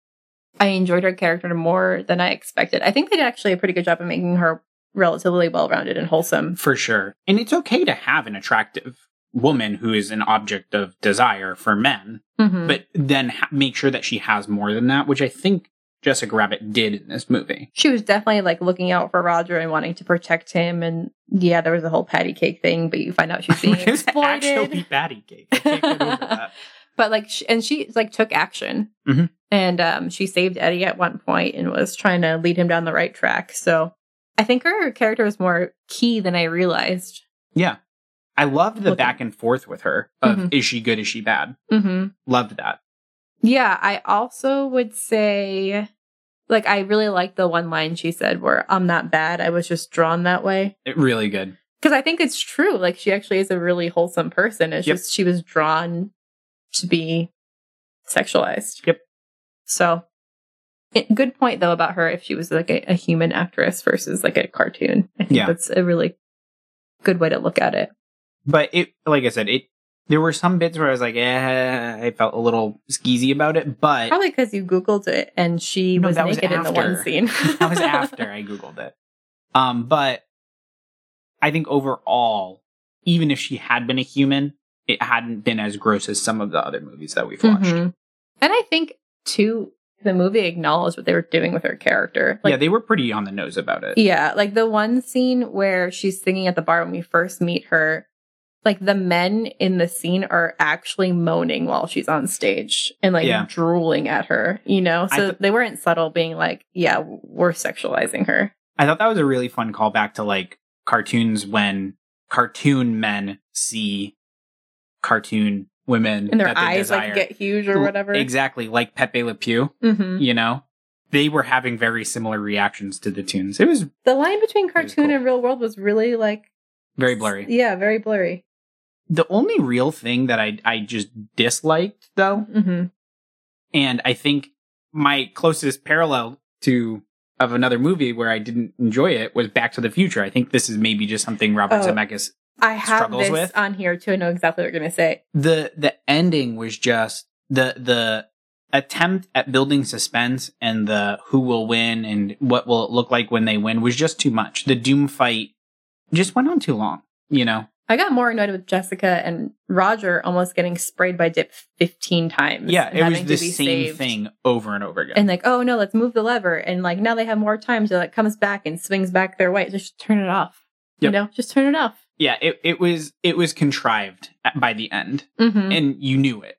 I enjoyed her character more than I expected. I think they did actually a pretty good job of making her relatively well-rounded and wholesome. For sure. And it's okay to have an attractive woman who is an object of desire for men, Mm-hmm. but then ha- make sure that she has more than that, which I think Jessica Rabbit did in this movie. She was definitely like looking out for Roger and wanting to protect him. And yeah, there was a whole patty cake thing, but you find out she's being It's exploited. actually patty cake. I can't get over that. But like, sh- and she like took action, Mhm. and um, she saved Eddie at one point and was trying to lead him down the right track. So I think her character was more key than I realized. Yeah. I loved the Looking- back and forth with her of Mhm. is she good, is she bad? Mm-hmm. Loved that. Yeah, I also would say, like, I really liked the one line she said where I'm not bad. I was just drawn that way. It really good. Because I think it's true. Like, she actually is a really wholesome person. It's Yep. just she was drawn to be sexualized. Yep. So, it, good point, though, about her if she was like a, a human actress versus like a cartoon. I think Yeah. that's a really good way to look at it. But it, like I said, it. There were some bits where I was like, eh, I felt a little skeezy about it, but Probably because you Googled it and she No, was that was naked in the one after. scene. that was after I Googled it. Um, but I think overall, even if she had been a human, it hadn't been as gross as some of the other movies that we've watched. Mhm. And I think, too, the movie acknowledged what they were doing with her character. Like, yeah, they were pretty on the nose about it. yeah, like the one scene where she's singing at the bar when we first meet her, like the men in the scene are actually moaning while she's on stage and like Yeah. drooling at her, you know? I So th- they weren't subtle being like, yeah, we're sexualizing her. I thought that was a really fun callback to like cartoons when cartoon men see cartoon women And their that they eyes desire. like get huge or whatever. Exactly, like Pepe Le Pew, hmm you know? They were having very similar reactions to the tunes. It was The line between was cartoon cool. and real world was really like, very blurry. yeah, very blurry. The only real thing that I I just disliked though, hmm and I think my closest parallel to of another movie where I didn't enjoy it was Back to the Future. I think this is maybe just something Robert Oh. Zemeckis. I have Struggles this with? on here too. I know exactly what you're going to say. The the ending was just the the attempt at building suspense and the who will win and what will it look like when they win was just too much. The Doom fight just went on too long, you know. I got more annoyed with Jessica and Roger almost getting sprayed by dip fifteen times. Yeah, and it was having the to be same saved. thing over and over again. And like, oh no, let's move the lever. And like now they have more time, so it comes back and swings back their way. Just turn it off. You Yep. know, just turn it off. yeah, it, it was it was contrived at- by the end, Mm-hmm. and you knew it.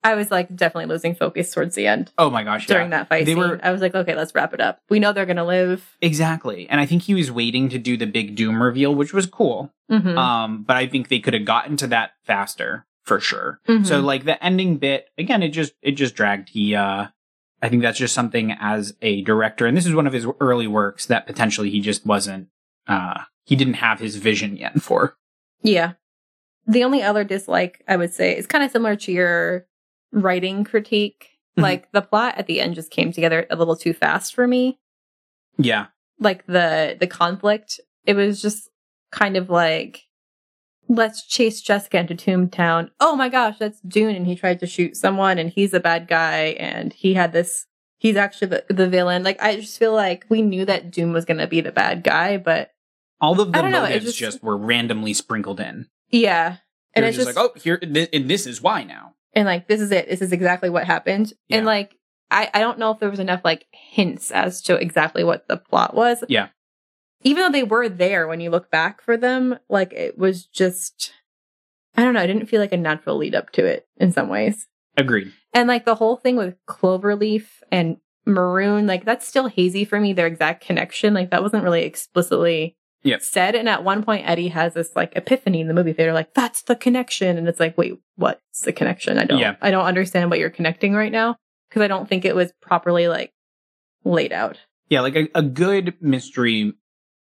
I was like definitely losing focus towards the end. Oh my gosh. During yeah. that fight they scene. Were, I was like, okay, let's wrap it up. We know they're going to live. Exactly. And I think he was waiting to do the big Doom reveal, which was cool. Mm-hmm. Um, but I think they could have gotten to that faster for sure. Mm-hmm. So like the ending bit, again, it just, it just dragged. He, uh, I think that's just something as a director, and this is one of his early works that potentially he just wasn't, uh, he didn't have his vision yet for. Yeah. The only other dislike I would say is kind of similar to your writing critique. Mm-hmm. Like the plot at the end just came together a little too fast for me. Yeah. Like the the conflict, it was just kind of like, let's chase Jessica into Toontown. Oh my gosh, that's Dune, and he tried to shoot someone, and he's a bad guy, and he had this, he's actually the, the villain. Like, I just feel like we knew that Doom was going to be the bad guy, but all of the know, motives just, just were randomly sprinkled in. Yeah. And They're it's just, just like, oh, here, th- and this is why now. And like, this is it. This is exactly what happened. Yeah. And like, I, I don't know if there was enough like hints as to exactly what the plot was. Yeah. Even though they were there when you look back for them, like it was just, I don't know. I didn't feel like a natural lead up to it in some ways. Agreed. And like the whole thing with Cloverleaf and Maroon, like that's still hazy for me, their exact connection. Like that wasn't really explicitly yep. said. And at one point, Eddie has this like epiphany in the movie theater, like, that's the connection. And it's like, wait, what's the connection? I don't, yeah. I don't understand what you're connecting right now. Cause I don't think it was properly like laid out. Yeah. Like a, a good mystery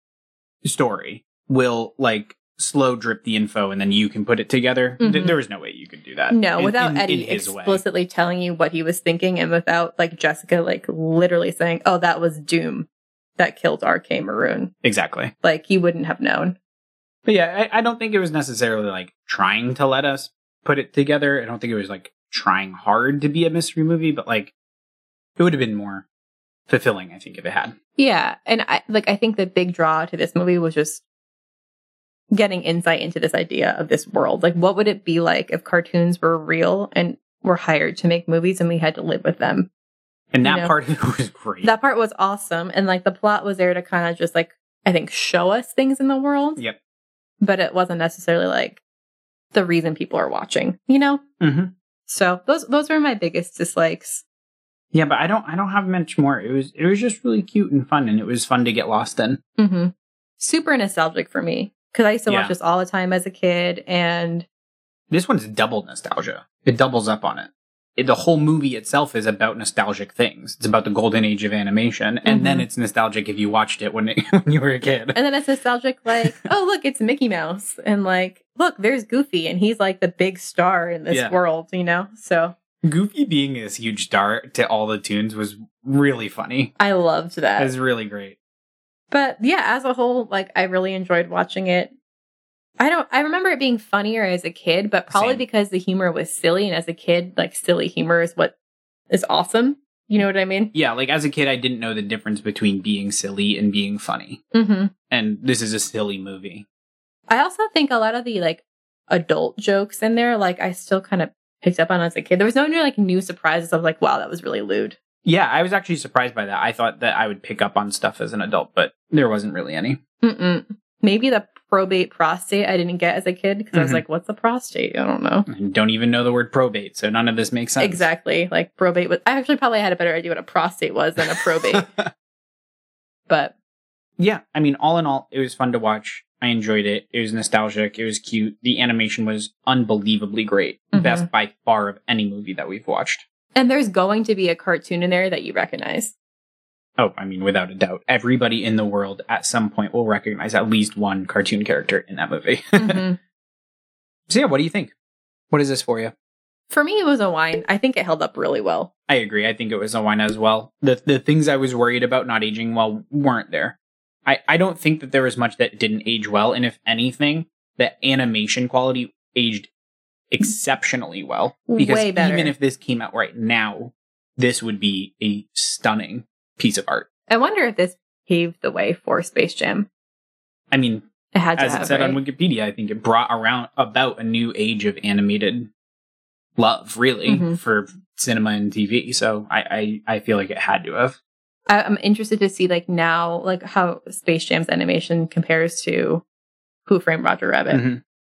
story will like slow drip the info and then you can put it together. Mm-hmm. Th- there was no way you could do that. No, in, without in, Eddie in explicitly way. telling you what he was thinking and without like Jessica like literally saying, oh, that was Doom that killed R K Maroon. Exactly. Like you wouldn't have known. But yeah, I, I don't think it was necessarily like trying to let us put it together. I don't think it was like trying hard to be a mystery movie, but like it would have been more fulfilling, I think, if it had. Yeah. And I like I think the big draw to this movie was just getting insight into this idea of this world. Like what would it be like if cartoons were real and were hired to make movies and we had to live with them? And that you know? part of it was great. That part was awesome. And like the plot was there to kind of just like, I think, show us things in the world. Yep. But it wasn't necessarily like the reason people are watching, you know? Mm-hmm. So those those were my biggest dislikes. Yeah, but I don't I don't have much more. It was it was just really cute and fun, and it was fun to get lost in. Mm-hmm. Super nostalgic for me because I used to yeah. watch this all the time as a kid, and this one's double nostalgia. It doubles up on it. it. The whole movie itself is about nostalgic things. It's about the golden age of animation, and mm-hmm. then it's nostalgic if you watched it when it, when you were a kid. And then it's nostalgic like, oh look, it's Mickey Mouse, and like, look, there's Goofy, and he's like the big star in this yeah. world, you know. So. Goofy being this huge star to all the tunes was really funny. I loved that. It was really great. But yeah, as a whole, like I really enjoyed watching it. I don't, I remember it being funnier as a kid, but probably Same. because the humor was silly. And as a kid, like silly humor is what is awesome. You know what I mean? Yeah. Like as a kid, I didn't know the difference between being silly and being funny. Mm-hmm. And this is a silly movie. I also think a lot of the like adult jokes in there, like I still kind of picked up on as a kid. There was no new like new surprises of like, wow, that was really lewd. Yeah, I was actually surprised by that. I thought that I would pick up on stuff as an adult, but there wasn't really any. Mm-mm. Maybe the probate prostate I didn't get as a kid because mm-hmm. I was like, what's a prostate? I don't know. I don't even know the word probate, so none of this makes sense. Exactly. Like probate was, I actually probably had a better idea what a prostate was than a probate. But yeah, I mean, all in all, it was fun to watch. I enjoyed it. It was nostalgic. It was cute. The animation was unbelievably great. Mm-hmm. Best by far of any movie that we've watched. And there's going to be a cartoon in there that you recognize. Oh, I mean, without a doubt. Everybody in the world at some point will recognize at least one cartoon character in that movie. Mm-hmm. So yeah, what do you think? What is this for you? For me, it was a wine. I think it held up really well. I agree. I think it was a wine as well. The the things I was worried about not aging well weren't there. I, I don't think that there was much that didn't age well. And if anything, the animation quality aged exceptionally well. Because Way better. Even if this came out right now, this would be a stunning piece of art. I wonder if this paved the way for Space Jam. I mean, it had to as have, it said right? on Wikipedia, I think it brought around about a new age of animated love, really, mm-hmm. for cinema and T V. So I, I, I feel like it had to have. I'm interested to see like now, like how Space Jam's animation compares to Who Framed Roger Rabbit. Mm-hmm.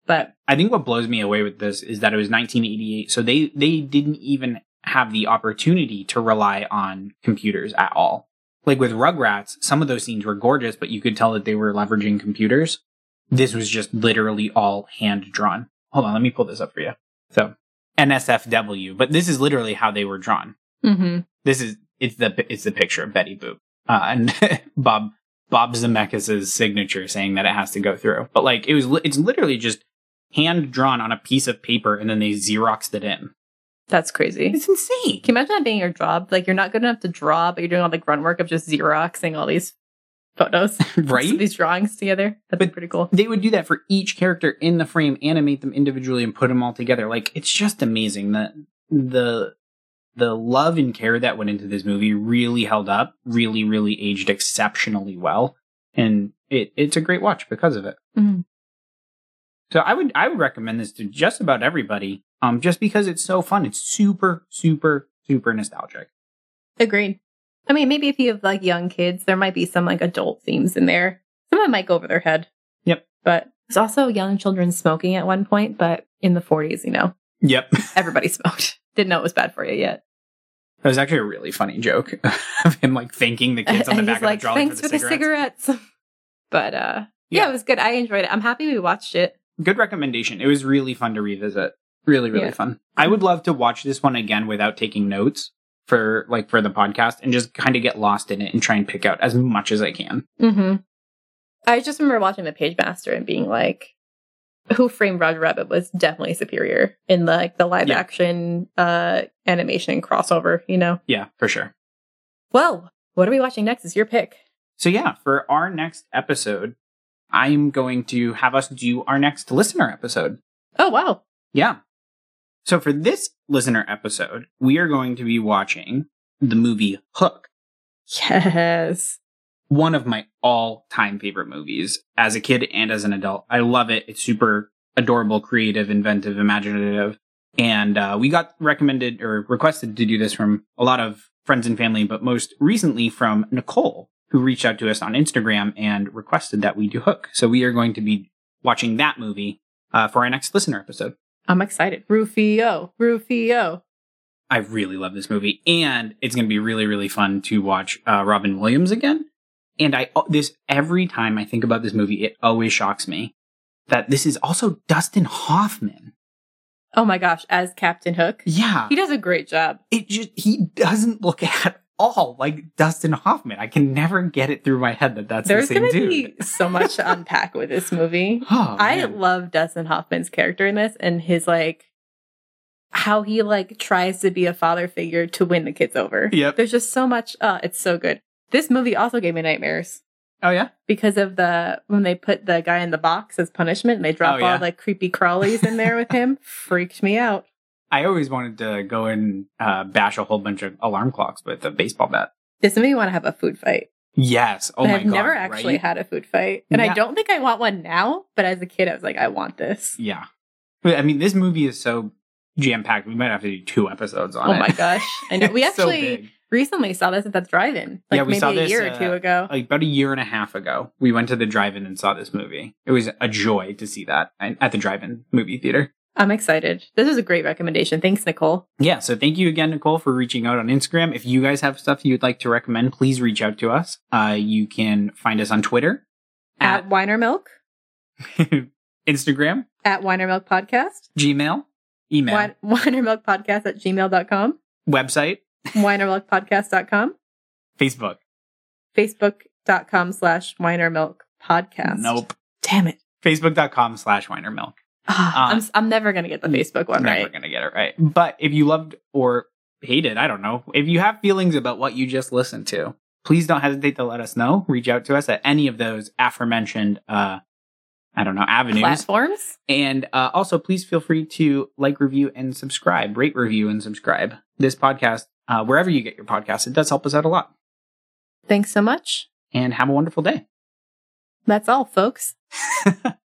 But I think what blows me away with this is that it was nineteen eighty-eight. So they, they didn't even have the opportunity to rely on computers at all. Like with Rugrats, some of those scenes were gorgeous, but you could tell that they were leveraging computers. This was just literally all hand drawn. Hold on, let me pull this up for you. So N S F W, but this is literally how they were drawn. Mm-hmm. This is it's the it's the picture of Betty Boop uh, and Bob Bob Zemeckis' signature saying that it has to go through. But like it was, it's literally just hand drawn on a piece of paper, and then they Xeroxed it in. That's crazy. It's insane. Can you imagine that being your job? Like you're not good enough to draw, but you're doing all the grunt work of just Xeroxing all these photos, right? These drawings together. That'd but be pretty cool. They would do that for each character in the frame, animate them individually, and put them all together. Like it's just amazing that the the love and care that went into this movie really held up. Really, really aged exceptionally well, and it it's a great watch because of it. Mm-hmm. So I would I would recommend this to just about everybody, um, just because it's so fun. It's super, super, super nostalgic. Agreed. I mean, maybe if you have like young kids, there might be some like adult themes in there. Some of them might go over their head. Yep. But there's also young children smoking at one point, but in the forties, you know. Yep. Everybody smoked. Didn't know it was bad for you yet. That was actually a really funny joke of him like thanking the kids on the and back he's of like, the trolley thanks for the for cigarettes. the cigarettes. But uh, yeah. Yeah. It was good. I enjoyed it. I'm happy we watched it. Good recommendation. It was really fun to revisit. Really, really Yeah. fun. I would love to watch this one again without taking notes for like for the podcast and just kind of get lost in it and try and pick out as much as I can. Mm-hmm. I just remember watching the Page Master and being like, Who Framed Roger Rabbit was definitely superior in the, like the live Yeah. action uh, animation crossover, you know? Yeah, for sure. Well, what are we watching next? Is your pick. So yeah, for our next episode, I'm going to have us do our next listener episode. Oh, wow. Yeah. So for this listener episode, we are going to be watching the movie Hook. Yes. One of my all-time favorite movies as a kid and as an adult. I love it. It's super adorable, creative, inventive, imaginative. And uh, we got recommended or requested to do this from a lot of friends and family, but most recently from Nicole, who reached out to us on Instagram and requested that we do Hook. So we are going to be watching that movie uh, for our next listener episode. I'm excited. Rufio. Rufio. I really love this movie. And it's going to be really, really fun to watch uh, Robin Williams again. And I this every time I think about this movie, it always shocks me that this is also Dustin Hoffman. Oh my gosh, as Captain Hook. Yeah. He does a great job. It just, he doesn't look at all like Dustin Hoffman. I can never get it through my head that that's There's the same gonna dude. be so much to unpack with this movie. Oh, I man. love Dustin Hoffman's character in this and his like how he like tries to be a father figure to win the kids over. Yep. There's just so much. Uh, it's so good. This movie also gave me nightmares Oh, yeah? because of the when they put the guy in the box as punishment and they drop Oh, yeah. all the creepy crawlies in there with him. Freaked me out. I always wanted to go and uh, bash a whole bunch of alarm clocks with a baseball bat. Does somebody want to have a food fight? Yes. Oh, But my I've God. never actually right? had a food fight. And Yeah. I don't think I want one now, but as a kid, I was like, I want this. Yeah. I mean, this movie is so jam-packed. We might have to do two episodes on Oh it. my gosh. I know. We It's so actually big. recently saw this at the drive-in. Like Yeah, we maybe saw a this, year or uh, two ago. Like about a year and a half ago, we went to the drive-in and saw this movie. It was a joy to see that at the drive-in movie theater. I'm excited. This is a great recommendation. Thanks, Nicole. Yeah, so thank you again, Nicole, for reaching out on Instagram. If you guys have stuff you'd like to recommend, please reach out to us. Uh, you can find us on Twitter, At, at Winer Milk, Instagram, at Winer Milk Podcast, Gmail, email, Wine, Winer Milk Podcast at gmail dot com, website, winer milk podcast dot com, Facebook. facebook dot com slash Winer Milk Podcast. Nope. Damn it. Facebook.com slash Winermilk. Ah, Uh, I'm, I'm never going to get the Facebook one Never right. gonna get it right. But if you loved or hated, I don't know, if you have feelings about what you just listened to, please don't hesitate to let us know. Reach out to us at any of those aforementioned, uh, I don't know, avenues. Platforms. And uh, also, please feel free to like, review, and subscribe. Rate, review, and subscribe this podcast uh, wherever you get your podcasts. It does help us out a lot. Thanks so much. And have a wonderful day. That's all, folks.